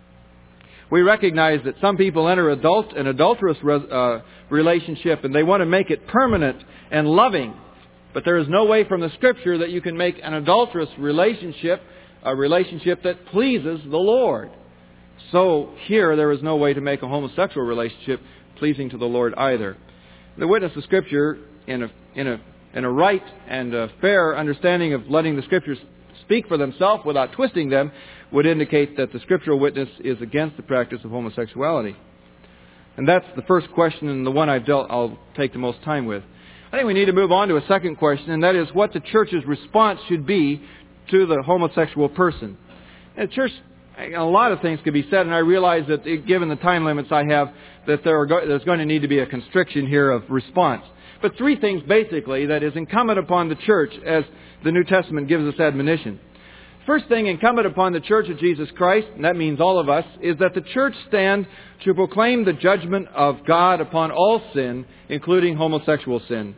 Speaker 1: We recognize that some people enter adult, an adulterous uh, relationship and they want to make it permanent and loving. But there is no way from the Scripture that you can make an adulterous relationship a relationship that pleases the Lord. So here there is no way to make a homosexual relationship pleasing to the Lord either. The witness of Scripture, in a, in a, in a right and a fair understanding of letting the Scriptures speak for themselves without twisting them, would indicate that the scriptural witness is against the practice of homosexuality. And that's the first question, and the one I've dealt, I'll take the most time with. I think we need to move on to a second question, and that is what the church's response should be to the homosexual person. In the church, a lot of things could be said, and I realize that given the time limits I have, that there are go- there's going to need to be a constriction here of response. But three things basically that is incumbent upon the church as the New Testament gives us admonition. First thing incumbent upon the Church of Jesus Christ, and that means all of us, is that the church stand to proclaim the judgment of God upon all sin, including homosexual sin.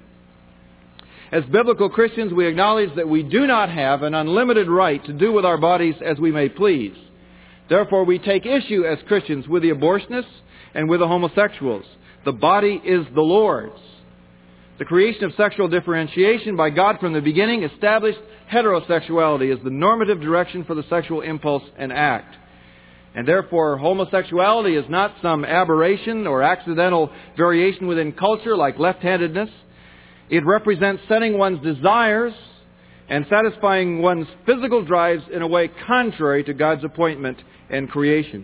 Speaker 1: As biblical Christians, we acknowledge that we do not have an unlimited right to do with our bodies as we may please. Therefore, we take issue as Christians with the abortionists and with the homosexuals. The body is the Lord's. The creation of sexual differentiation by God from the beginning established heterosexuality as the normative direction for the sexual impulse and act. And therefore, homosexuality is not some aberration or accidental variation within culture like left-handedness. It represents setting one's desires and satisfying one's physical drives in a way contrary to God's appointment and creation.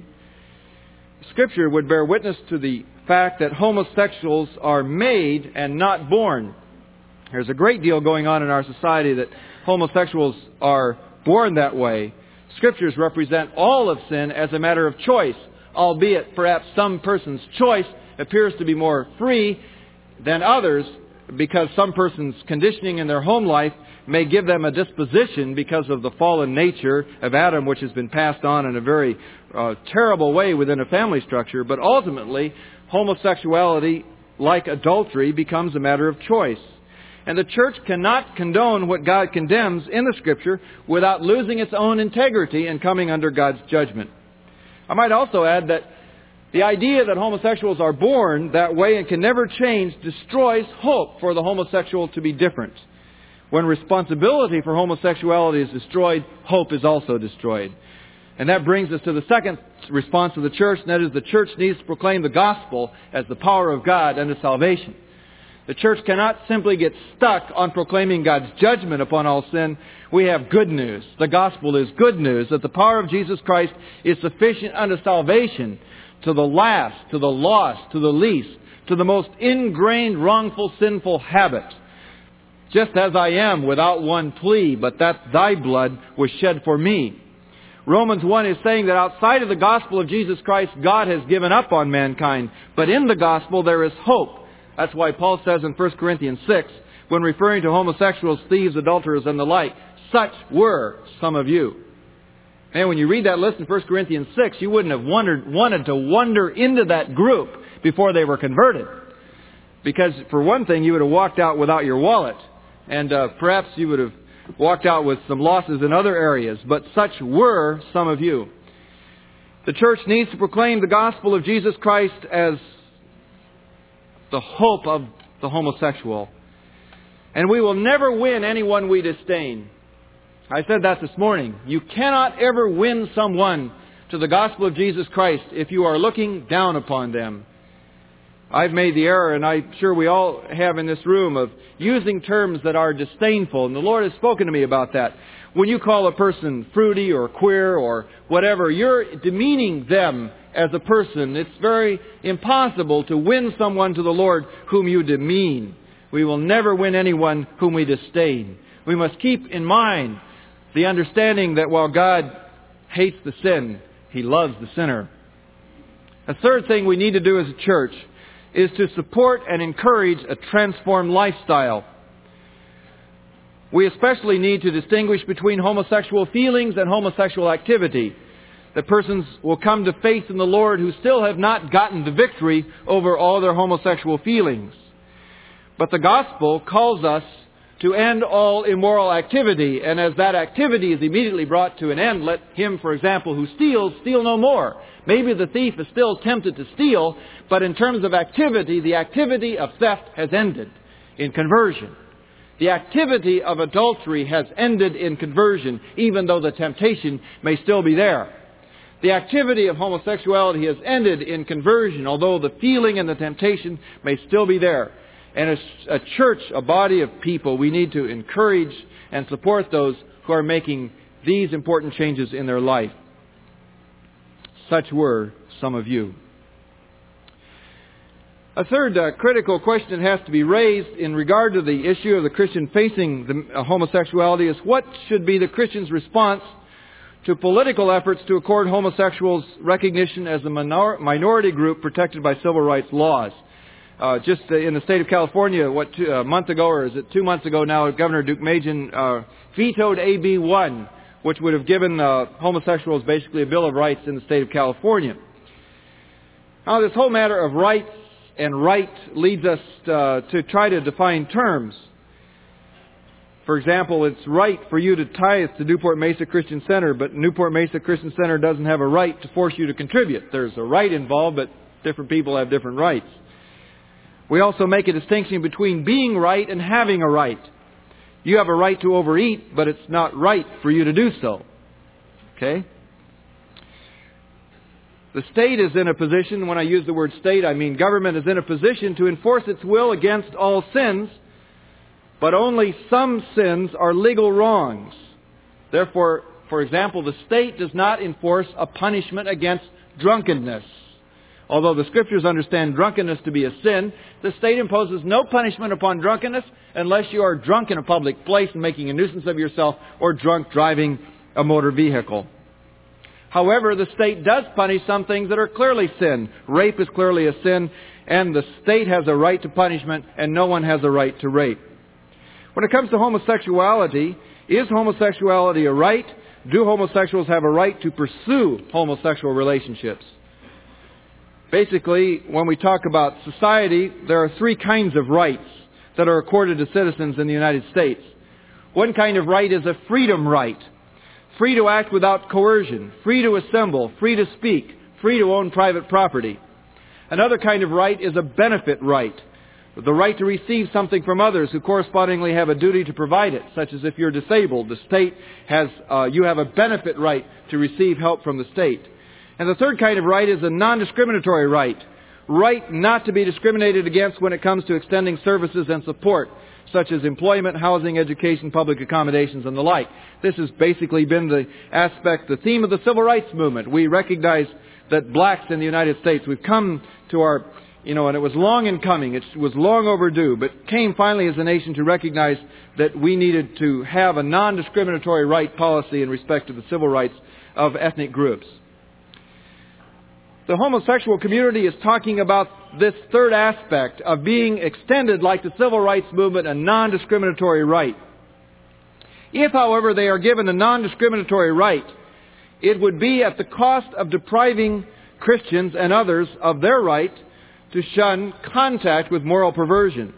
Speaker 1: Scripture would bear witness to the fact that homosexuals are made and not born. There's a great deal going on in our society that homosexuals are born that way. Scriptures represent all of sin as a matter of choice, albeit perhaps some person's choice appears to be more free than others because some person's conditioning in their home life may give them a disposition because of the fallen nature of Adam, which has been passed on in a very uh, terrible way within a family structure. But ultimately, homosexuality, like adultery, becomes a matter of choice. And the church cannot condone what God condemns in the Scripture without losing its own integrity and coming under God's judgment. I might also add that the idea that homosexuals are born that way and can never change destroys hope for the homosexual to be different. When responsibility for homosexuality is destroyed, hope is also destroyed. And that brings us to the second response of the church, and that is the church needs to proclaim the gospel as the power of God unto salvation. The church cannot simply get stuck on proclaiming God's judgment upon all sin. We have good news. The gospel is good news, that the power of Jesus Christ is sufficient unto salvation to the last, to the lost, to the least, to the most ingrained, wrongful, sinful habit. Just as I am without one plea, but that thy blood was shed for me. Romans one is saying that outside of the gospel of Jesus Christ, God has given up on mankind. But in the gospel there is hope. That's why Paul says in First Corinthians six, when referring to homosexuals, thieves, adulterers, and the like, such were some of you. And when you read that list in First Corinthians six, you wouldn't have wondered, wanted to wander into that group before they were converted. Because for one thing, you would have walked out without your wallet. And uh, perhaps you would have walked out with some losses in other areas. But such were some of you. The church needs to proclaim the gospel of Jesus Christ as the hope of the homosexual. And we will never win anyone we disdain. I said that this morning. You cannot ever win someone to the gospel of Jesus Christ if you are looking down upon them. I've made the error, and I'm sure we all have in this room, of using terms that are disdainful. And the Lord has spoken to me about that. When you call a person fruity or queer or whatever, you're demeaning them as a person. It's very impossible to win someone to the Lord whom you demean. We will never win anyone whom we disdain. We must keep in mind the understanding that while God hates the sin, He loves the sinner. A third thing we need to do as a church is to support and encourage a transformed lifestyle. We especially need to distinguish between homosexual feelings and homosexual activity. That persons will come to faith in the Lord who still have not gotten the victory over all their homosexual feelings. But the gospel calls us to end all immoral activity, and as that activity is immediately brought to an end, let him, for example, who steals, steal no more. Maybe the thief is still tempted to steal, but in terms of activity, the activity of theft has ended in conversion. The activity of adultery has ended in conversion, even though the temptation may still be there. The activity of homosexuality has ended in conversion, although the feeling and the temptation may still be there. And as a church, a body of people, we need to encourage and support those who are making these important changes in their life. Such were some of you. A third uh, critical question that has to be raised in regard to the issue of the Christian facing the, uh, homosexuality is what should be the Christian's response to political efforts to accord homosexuals recognition as a minor, minority group protected by civil rights laws. Uh, just uh, in the state of California, what, two, a month ago, or is it two months ago now, Governor Deukmejian uh, vetoed A B one, which would have given uh, homosexuals basically a Bill of Rights in the state of California. Now, this whole matter of rights and right leads us uh, to try to define terms. For example, it's right for you to tithe to Newport Mesa Christian Center, but Newport Mesa Christian Center doesn't have a right to force you to contribute. There's a right involved, but different people have different rights. We also make a distinction between being right and having a right. You have a right to overeat, but it's not right for you to do so. Okay? The state is in a position, when I use the word state, I mean government is in a position to enforce its will against all sins, but only some sins are legal wrongs. Therefore, for example, the state does not enforce a punishment against drunkenness. Although the Scriptures understand drunkenness to be a sin, the state imposes no punishment upon drunkenness unless you are drunk in a public place and making a nuisance of yourself, or drunk driving a motor vehicle. However, the state does punish some things that are clearly sin. Rape is clearly a sin, and the state has a right to punishment, and no one has a right to rape. When it comes to homosexuality, is homosexuality a right? Do homosexuals have a right to pursue homosexual relationships? Basically, when we talk about society, there are three kinds of rights that are accorded to citizens in the United States. One kind of right is a freedom right. Free to act without coercion, free to assemble, free to speak, free to own private property. Another kind of right is a benefit right. The right to receive something from others who correspondingly have a duty to provide it, such as if you're disabled, the state has, uh, you have a benefit right to receive help from the state. And the third kind of right is a non-discriminatory right. Right not to be discriminated against when it comes to extending services and support, such as employment, housing, education, public accommodations, and the like. This has basically been the aspect, the theme of the civil rights movement. We recognize that blacks in the United States, we've come to our, you know, and it was long in coming, it was long overdue, but came finally as a nation to recognize that we needed to have a non-discriminatory right policy in respect to the civil rights of ethnic groups. The homosexual community is talking about this third aspect of being extended, like the civil rights movement, a non-discriminatory right. If, however, they are given a non-discriminatory right, it would be at the cost of depriving Christians and others of their right to shun contact with moral perversion.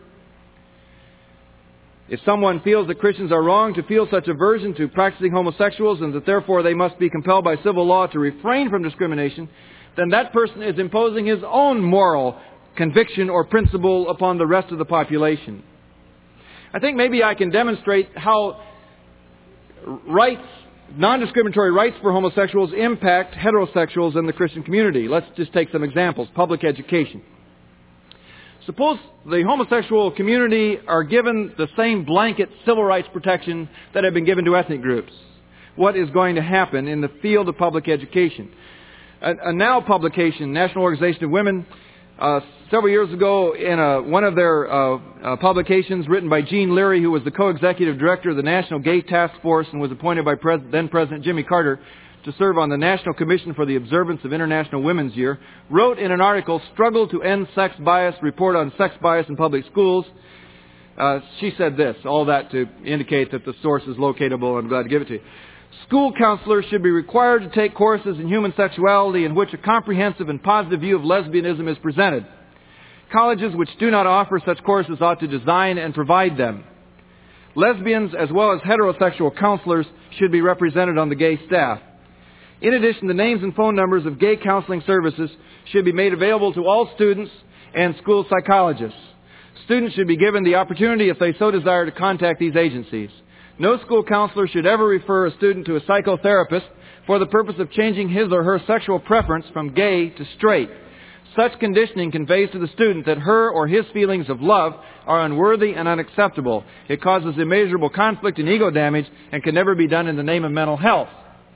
Speaker 1: If someone feels that Christians are wrong to feel such aversion to practicing homosexuals and that therefore they must be compelled by civil law to refrain from discrimination, then that person is imposing his own moral conviction or principle upon the rest of the population. I think maybe I can demonstrate how rights, non-discriminatory rights for homosexuals impact heterosexuals in the Christian community. Let's just take some examples. Public education. Suppose the homosexual community are given the same blanket civil rights protection that have been given to ethnic groups. What is going to happen in the field of public education? A, a NOW publication, National Organization of Women, uh, several years ago in a, one of their uh, uh, publications written by Jean Leary, who was the co-executive director of the National Gay Task Force and was appointed by Pres- then President Jimmy Carter to serve on the National Commission for the Observance of International Women's Year, wrote in an article, Struggle to End Sex Bias, Report on Sex Bias in Public Schools. Uh, she said this, all that to indicate that the source is locatable. I'm glad to give it to you. School counselors should be required to take courses in human sexuality in which a comprehensive and positive view of lesbianism is presented. Colleges which do not offer such courses ought to design and provide them. Lesbians as well as heterosexual counselors should be represented on the gay staff. In addition, the names and phone numbers of gay counseling services should be made available to all students and school psychologists. Students should be given the opportunity, if they so desire, to contact these agencies. No school counselor should ever refer a student to a psychotherapist for the purpose of changing his or her sexual preference from gay to straight. Such conditioning conveys to the student that her or his feelings of love are unworthy and unacceptable. It causes immeasurable conflict and ego damage and can never be done in the name of mental health.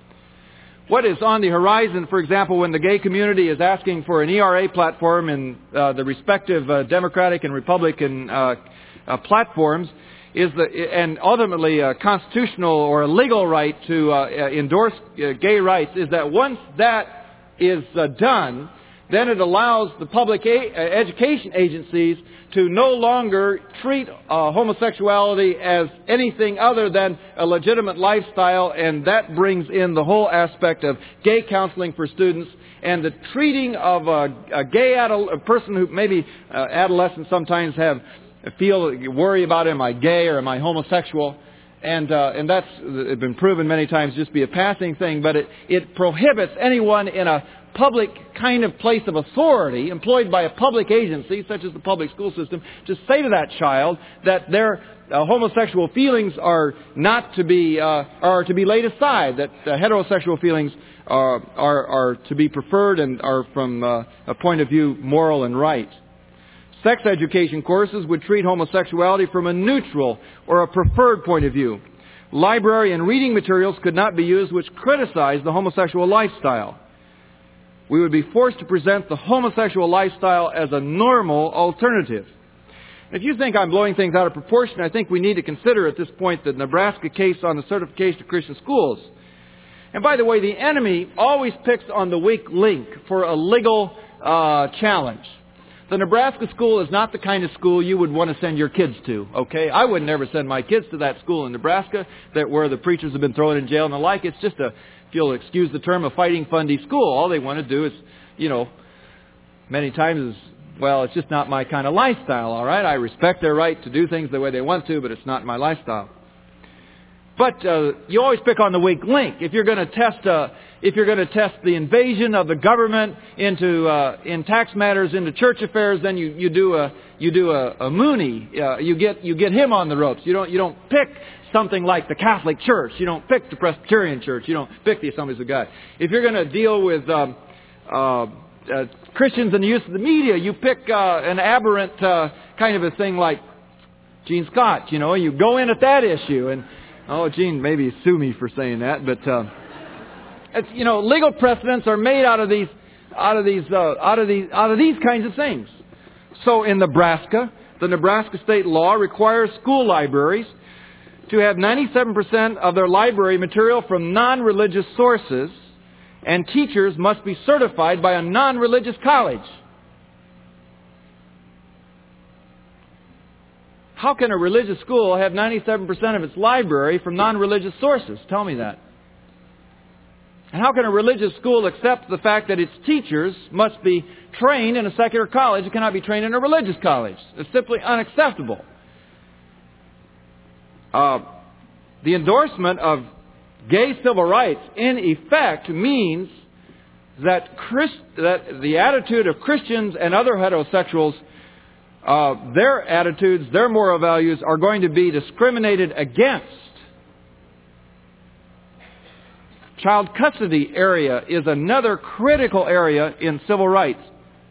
Speaker 1: What is on the horizon, for example, when the gay community is asking for an E R A platform in uh, the respective uh, Democratic and Republican uh, uh, platforms, is the, and ultimately a constitutional or a legal right to uh, endorse uh, gay rights, is that once that is uh, done, then it allows the public a- education agencies to no longer treat uh, homosexuality as anything other than a legitimate lifestyle, and that brings in the whole aspect of gay counseling for students and the treating of a, a gay adult, a person who maybe uh, adolescents sometimes have feel worry about, am I gay or am I homosexual? And uh, and that's been proven many times just be a passing thing, but it, it prohibits anyone in a public kind of place of authority, employed by a public agency, such as the public school system, to say to that child that their uh, homosexual feelings are not to be, uh, are to be laid aside, that uh, heterosexual feelings are, are, are to be preferred and are from uh, a point of view moral and right. Sex education courses would treat homosexuality from a neutral or a preferred point of view. Library and reading materials could not be used which criticize the homosexual lifestyle. We would be forced to present the homosexual lifestyle as a normal alternative. If you think I'm blowing things out of proportion, I think we need to consider at this point the Nebraska case on the certification of Christian schools. And by the way, the enemy always picks on the weak link for a legal uh, challenge. The Nebraska school is not the kind of school you would want to send your kids to, okay? I would never send my kids to that school in Nebraska that where the preachers have been thrown in jail and the like. It's just a, if you'll excuse the term, a fighting fundy school. All they want to do is, you know, many times is, well, it's just not my kind of lifestyle, all right? I respect their right to do things the way they want to, but it's not my lifestyle. But uh, you always pick on the weak link. If you're going to test, uh, if you're going to test the invasion of the government into uh, in tax matters into church affairs, then you, you do a you do a, a Mooney. Uh, you get you get him on the ropes. You don't you don't pick something like the Catholic Church. You don't pick the Presbyterian Church. You don't pick the Assemblies of God. If you're going to deal with um, uh, uh, Christians and the use of the media, you pick uh, an aberrant uh, kind of a thing like Gene Scott. You know, you go in at that issue and. Oh, Gene, maybe sue me for saying that, but uh, it's, you know, legal precedents are made out of these, out of these, uh, out of these, out of these kinds of things. So, in Nebraska, the Nebraska state law requires school libraries to have ninety-seven percent of their library material from non-religious sources, and teachers must be certified by a non-religious college. How can a religious school have ninety-seven percent of its library from non-religious sources? Tell me that. And how can a religious school accept the fact that its teachers must be trained in a secular college and cannot be trained in a religious college? It's simply unacceptable. Uh, the endorsement of gay civil rights, in effect, means that, Christ, that the attitude of Christians and other heterosexuals Uh, their attitudes, their moral values are going to be discriminated against. Child custody area is another critical area in civil rights.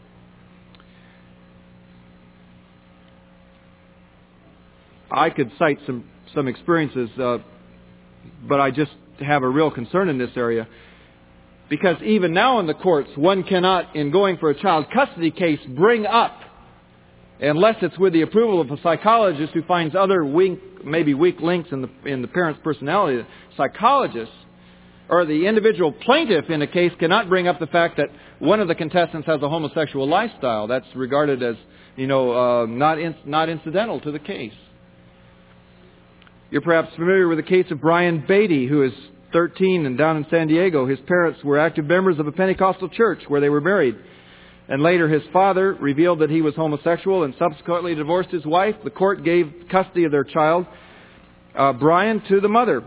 Speaker 1: I could cite some, some experiences, uh, but I just have a real concern in this area. Because even now in the courts, one cannot, in going for a child custody case, bring up, unless it's with the approval of a psychologist who finds other weak, maybe weak links in the in the parent's personality, psychologists or the individual plaintiff in a case cannot bring up the fact that one of the contestants has a homosexual lifestyle. That's regarded as, you know, uh, not in, not incidental to the case. You're perhaps familiar with the case of Brian Beatty, who is thirteen and down in San Diego. His parents were active members of a Pentecostal church where they were married. And later his father revealed that he was homosexual and subsequently divorced his wife. The court gave custody of their child, uh, Brian, to the mother.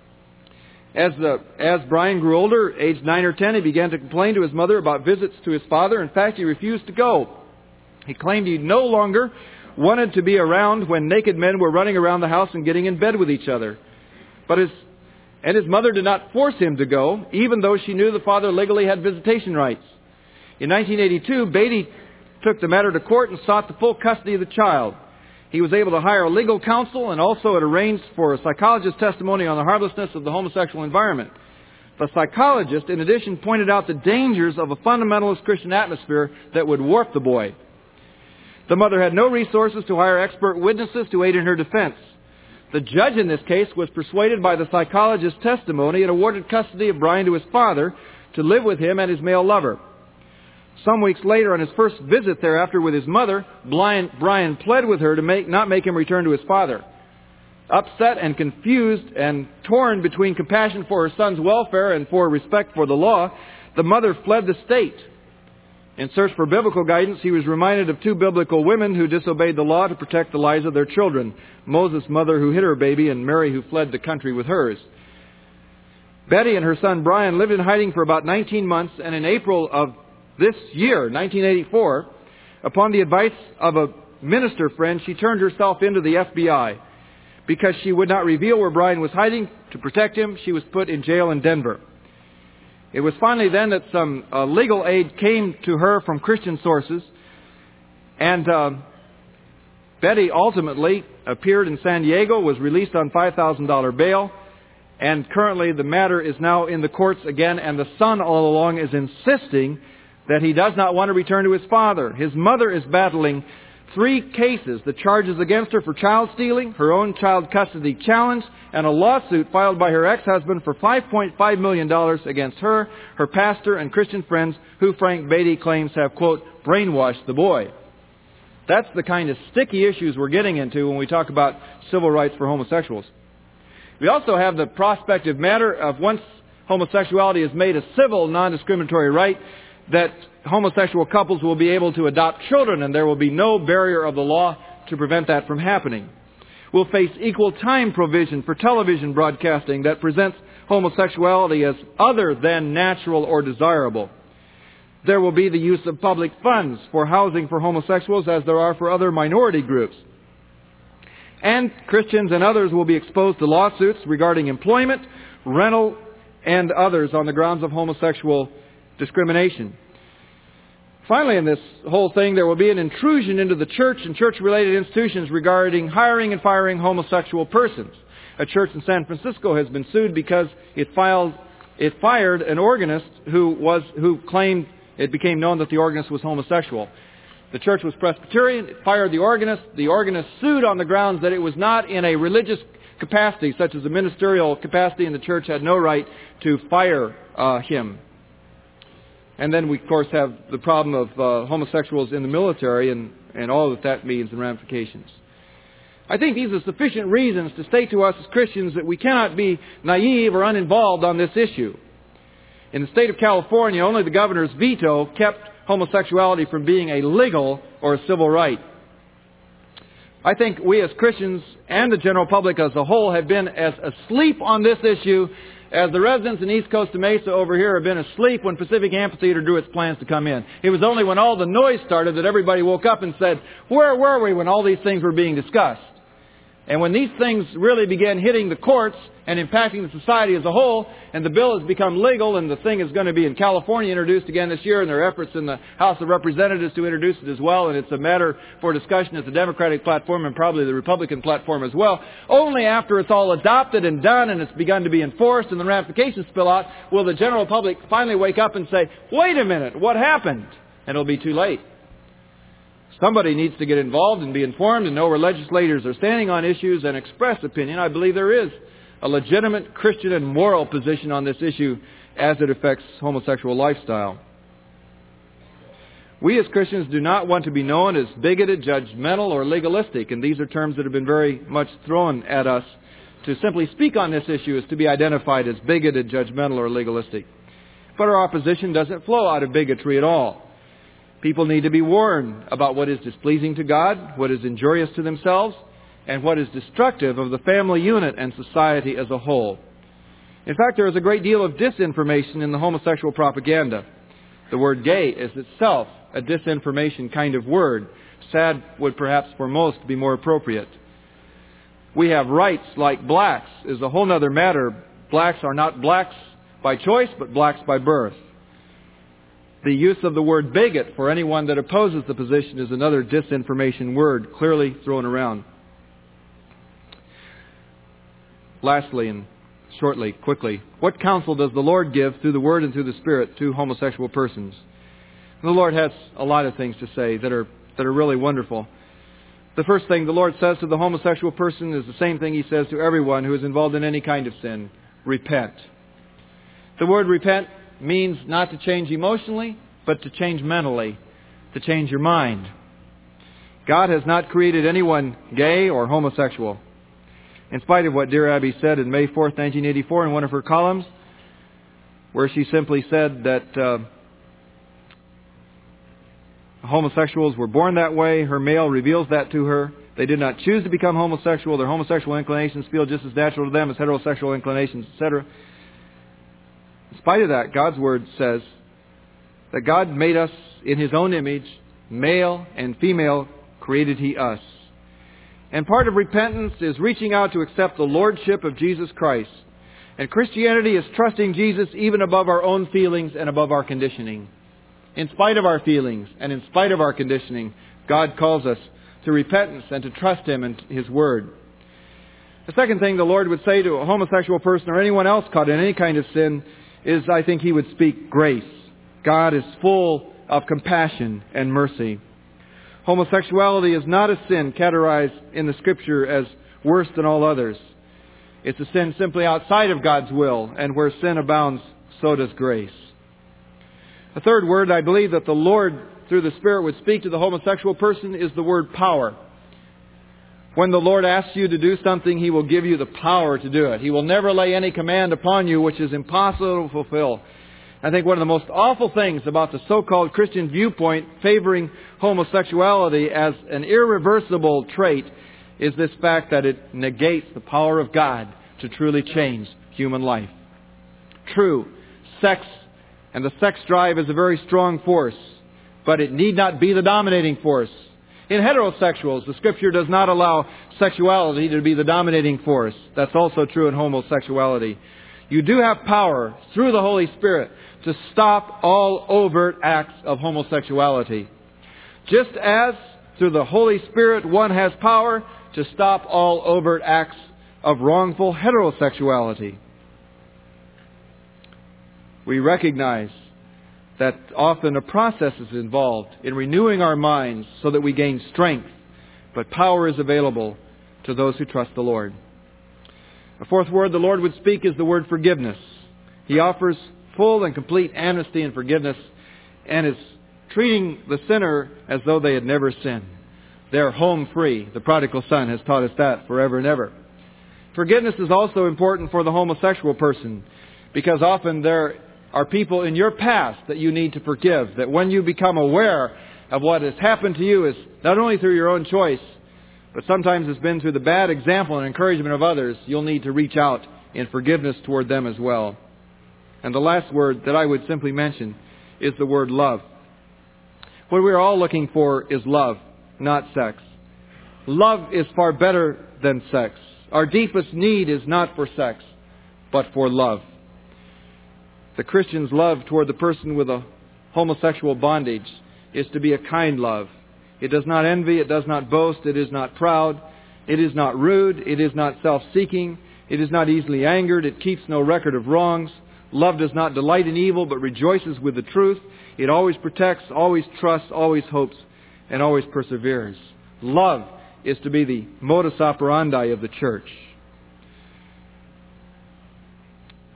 Speaker 1: As the, as Brian grew older, aged nine or ten, he began to complain to his mother about visits to his father. In fact, he refused to go. He claimed he no longer wanted to be around when naked men were running around the house and getting in bed with each other. But his, and his mother did not force him to go, even though she knew the father legally had visitation rights. In nineteen eighty-two, Beatty took the matter to court and sought the full custody of the child. He was able to hire legal counsel, and also it arranged for a psychologist's testimony on the harmlessness of the homosexual environment. The psychologist, in addition, pointed out the dangers of a fundamentalist Christian atmosphere that would warp the boy. The mother had no resources to hire expert witnesses to aid in her defense. The judge in this case was persuaded by the psychologist's testimony and awarded custody of Brian to his father to live with him and his male lover. Some weeks later, on his first visit thereafter with his mother, Brian, Brian pled with her to make, not make him return to his father. Upset and confused and torn between compassion for her son's welfare and for respect for the law, the mother fled the state. In search for biblical guidance, he was reminded of two biblical women who disobeyed the law to protect the lives of their children. Moses' mother who hid her baby, and Mary who fled the country with hers. Betty and her son Brian lived in hiding for about nineteen months, and in April of this year, nineteen eighty-four, upon the advice of a minister friend, she turned herself into the F B I. Because she would not reveal where Brian was hiding to protect him, she was put in jail in Denver. It was finally then that some uh, legal aid came to her from Christian sources, and uh, Betty ultimately appeared in San Diego, was released on five thousand dollars bail, and currently the matter is now in the courts again, and the son all along is insisting that he does not want to return to his father. His mother is battling three cases, the charges against her for child stealing, her own child custody challenge, and a lawsuit filed by her ex-husband for five point five million dollars against her, her pastor, and Christian friends who Frank Beatty claims have, quote, brainwashed the boy. That's the kind of sticky issues we're getting into when we talk about civil rights for homosexuals. We also have the prospective matter of once homosexuality is made a civil, non-discriminatory right, that homosexual couples will be able to adopt children, and there will be no barrier of the law to prevent that from happening. We'll face equal time provision for television broadcasting that presents homosexuality as other than natural or desirable. There will be the use of public funds for housing for homosexuals as there are for other minority groups. And Christians and others will be exposed to lawsuits regarding employment, rental, and others on the grounds of homosexual discrimination. Finally, in this whole thing, there will be an intrusion into the church and church-related institutions regarding hiring and firing homosexual persons. A church in San Francisco has been sued because it filed, it fired an organist who was who claimed it became known that the organist was homosexual. The church was Presbyterian. It fired the organist. The organist sued on the grounds that it was not in a religious capacity, such as a ministerial capacity, and the church had no right to fire uh, him. And then we, of course, have the problem of uh, homosexuals in the military and, and all that that means and ramifications. I think these are sufficient reasons to state to us as Christians that we cannot be naive or uninvolved on this issue. In the state of California, only the governor's veto kept homosexuality from being a legal or a civil right. I think we as Christians and the general public as a whole have been as asleep on this issue as the residents in East Costa Mesa over here have been asleep when Pacific Amphitheater drew its plans to come in. It was only when all the noise started that everybody woke up and said, where were we when all these things were being discussed? And when these things really began hitting the courts and impacting the society as a whole, and the bill has become legal, and the thing is going to be in California introduced again this year, and there are efforts in the House of Representatives to introduce it as well, and it's a matter for discussion at the Democratic platform and probably the Republican platform as well. Only after it's all adopted and done and it's begun to be enforced and the ramifications spill out will the general public finally wake up and say, wait a minute, what happened? And it'll be too late. Somebody needs to get involved and be informed and know where legislators are standing on issues and express opinion. I believe there is a legitimate Christian and moral position on this issue as it affects homosexual lifestyle. We as Christians do not want to be known as bigoted, judgmental, or legalistic, and these are terms that have been very much thrown at us. To simply speak on this issue is to be identified as bigoted, judgmental, or legalistic. But our opposition doesn't flow out of bigotry at all. People need to be warned about what is displeasing to God, what is injurious to themselves, and what is destructive of the family unit and society as a whole. In fact, there is a great deal of disinformation in the homosexual propaganda. The word gay is itself a disinformation kind of word. Sad would perhaps for most be more appropriate. We have rights like blacks is a whole other matter. Blacks are not blacks by choice, but blacks by birth. The use of the word bigot for anyone that opposes the position is another disinformation word clearly thrown around. Lastly, and shortly, quickly, what counsel does the Lord give through the Word and through the Spirit to homosexual persons? The Lord has a lot of things to say that are that are really wonderful. The first thing the Lord says to the homosexual person is the same thing He says to everyone who is involved in any kind of sin. Repent. The word repent means not to change emotionally, but to change mentally, to change your mind. God has not created anyone gay or homosexual. In spite of what dear Abby said on May fourth, nineteen eighty-four in one of her columns, where she simply said that uh, homosexuals were born that way, her mail reveals that to her. They did not choose to become homosexual. Their homosexual inclinations feel just as natural to them as heterosexual inclinations, et cetera. In spite of that, God's Word says that God made us in His own image, male and female created He us. And part of repentance is reaching out to accept the Lordship of Jesus Christ. And Christianity is trusting Jesus even above our own feelings and above our conditioning. In spite of our feelings and in spite of our conditioning, God calls us to repentance and to trust Him and His Word. The second thing the Lord would say to a homosexual person or anyone else caught in any kind of sin is, I think He would speak grace. God is full of compassion and mercy. Homosexuality is not a sin categorized in the Scripture as worse than all others. It's a sin simply outside of God's will, and where sin abounds, so does grace. The third word I believe that the Lord, through the Spirit, would speak to the homosexual person is the word power. When the Lord asks you to do something, He will give you the power to do it. He will never lay any command upon you which is impossible to fulfill. I think one of the most awful things about the so-called Christian viewpoint favoring homosexuality as an irreversible trait is this fact that it negates the power of God to truly change human life. True, sex and the sex drive is a very strong force, but it need not be the dominating force. In heterosexuals, the Scripture does not allow sexuality to be the dominating force. That's also true in homosexuality. You do have power through the Holy Spirit to stop all overt acts of homosexuality. Just as through the Holy Spirit one has power to stop all overt acts of wrongful heterosexuality. We recognize that often a process is involved in renewing our minds so that we gain strength, but power is available to those who trust the Lord. The fourth word the Lord would speak is the word forgiveness. He offers full and complete amnesty and forgiveness and is treating the sinner as though they had never sinned. They're home free. The prodigal son has taught us that forever and ever. Forgiveness is also important for the homosexual person because often there are people in your past that you need to forgive. That when you become aware of what has happened to you is not only through your own choice, but sometimes it's been through the bad example and encouragement of others, you'll need to reach out in forgiveness toward them as well. And the last word that I would simply mention is the word love. What we're all looking for is love, not sex. Love is far better than sex. Our deepest need is not for sex, but for love. The Christian's love toward the person with a homosexual bondage is to be a kind love. It does not envy, it does not boast, it is not proud, it is not rude, it is not self-seeking, it is not easily angered, it keeps no record of wrongs. Love does not delight in evil, but rejoices with the truth. It always protects, always trusts, always hopes, and always perseveres. Love is to be the modus operandi of the church.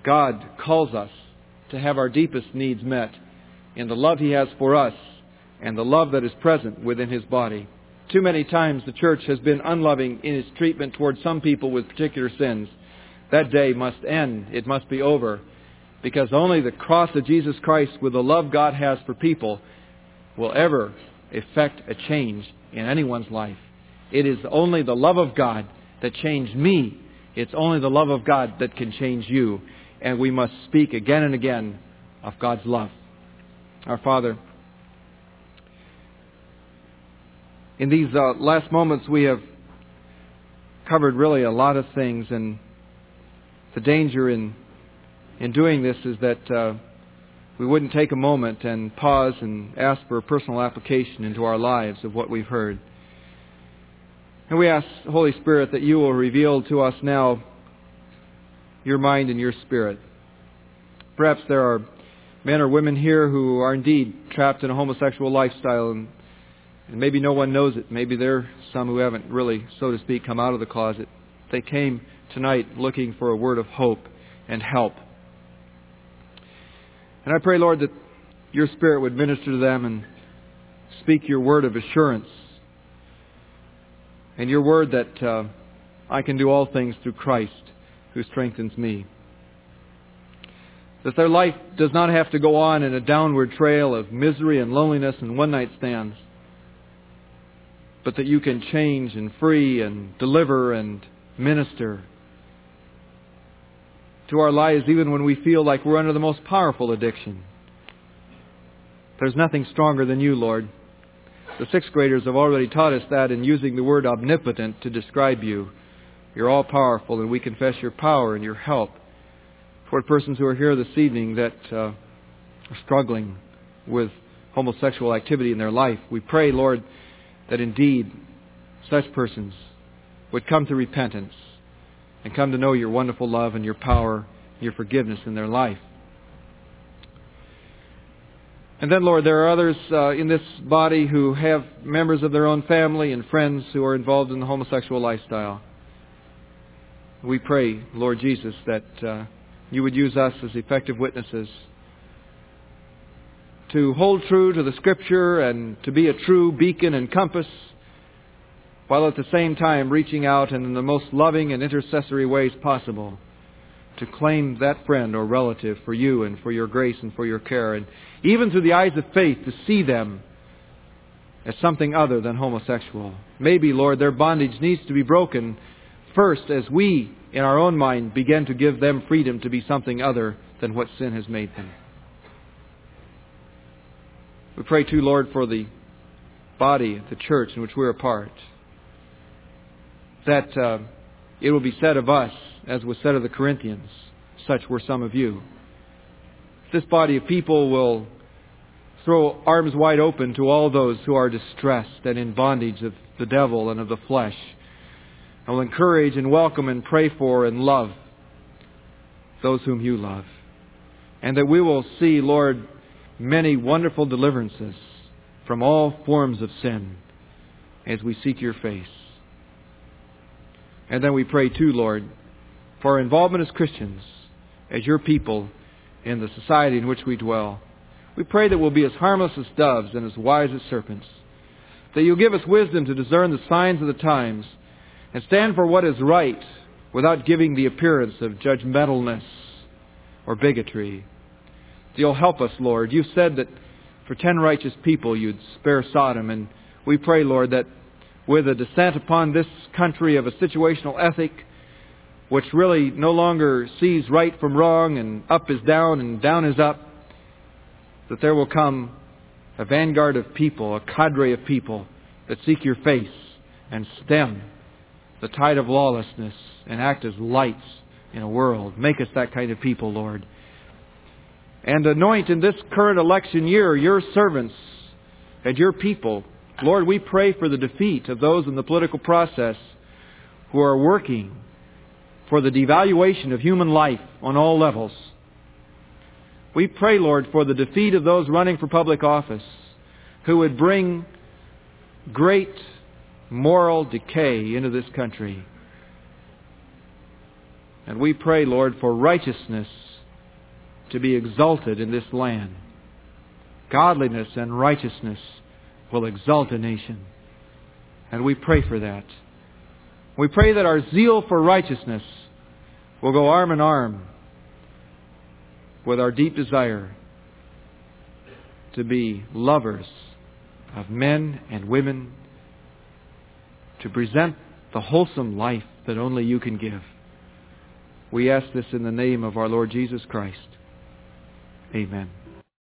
Speaker 1: God calls us to have our deepest needs met in the love He has for us and the love that is present within His body. Too many times the church has been unloving in its treatment towards some people with particular sins. That day must end. It must be over. Because only the cross of Jesus Christ with the love God has for people will ever effect a change in anyone's life. It is only the love of God that changed me. It's only the love of God that can change you. And we must speak again and again of God's love. Our Father, in these uh, last moments we have covered really a lot of things, and the danger in in doing this is that uh, we wouldn't take a moment and pause and ask for a personal application into our lives of what we've heard. And we ask, Holy Spirit, that You will reveal to us now Your mind and Your spirit. Perhaps there are men or women here who are indeed trapped in a homosexual lifestyle, and, and maybe no one knows it. Maybe there are some who haven't really, so to speak, come out of the closet. They came tonight looking for a word of hope and help. And I pray, Lord, that Your Spirit would minister to them and speak Your word of assurance, and Your word that uh, I can do all things through Christ who strengthens me. That their life does not have to go on in a downward trail of misery and loneliness and one-night stands, but that You can change and free and deliver and minister to our lives even when we feel like we're under the most powerful addiction. There's nothing stronger than You, Lord. The sixth graders have already taught us that in using the word omnipotent to describe You. You're all-powerful, and we confess Your power and Your help toward persons who are here this evening that uh, are struggling with homosexual activity in their life. We pray, Lord, that indeed such persons would come to repentance and come to know Your wonderful love and Your power, Your forgiveness in their life. And then, Lord, there are others uh, in this body who have members of their own family and friends who are involved in the homosexual lifestyle. We pray, Lord Jesus, that uh, You would use us as effective witnesses to hold true to the Scripture and to be a true beacon and compass, while at the same time reaching out and in the most loving and intercessory ways possible to claim that friend or relative for You and for Your grace and for Your care, and even through the eyes of faith to see them as something other than homosexual. Maybe, Lord, their bondage needs to be broken first as we, in our own mind, begin to give them freedom to be something other than what sin has made them. We pray too, Lord, for the body, the church in which we're a part, that uh, it will be said of us, as was said of the Corinthians, such were some of you. This body of people will throw arms wide open to all those who are distressed and in bondage of the devil and of the flesh, and will encourage and welcome and pray for and love those whom You love. And that we will see, Lord, many wonderful deliverances from all forms of sin as we seek Your face. And then we pray too, Lord, for our involvement as Christians, as Your people in the society in which we dwell. We pray that we'll be as harmless as doves and as wise as serpents. That You'll give us wisdom to discern the signs of the times and stand for what is right without giving the appearance of judgmentalness or bigotry. That You'll help us, Lord. You said that for ten righteous people You'd spare Sodom, and we pray, Lord, that with a descent upon this country of a situational ethic which really no longer sees right from wrong and up is down and down is up, that there will come a vanguard of people, a cadre of people that seek Your face and stem the tide of lawlessness and act as lights in a world. Make us that kind of people, Lord. And anoint in this current election year Your servants and Your people. Lord, we pray for the defeat of those in the political process who are working for the devaluation of human life on all levels. We pray, Lord, for the defeat of those running for public office who would bring great moral decay into this country. And we pray, Lord, for righteousness to be exalted in this land. Godliness and righteousness will exalt a nation. And we pray for that. We pray that our zeal for righteousness will go arm in arm with our deep desire to be lovers of men and women, to present the wholesome life that only you can give. We ask this in the name of our Lord Jesus Christ. Amen.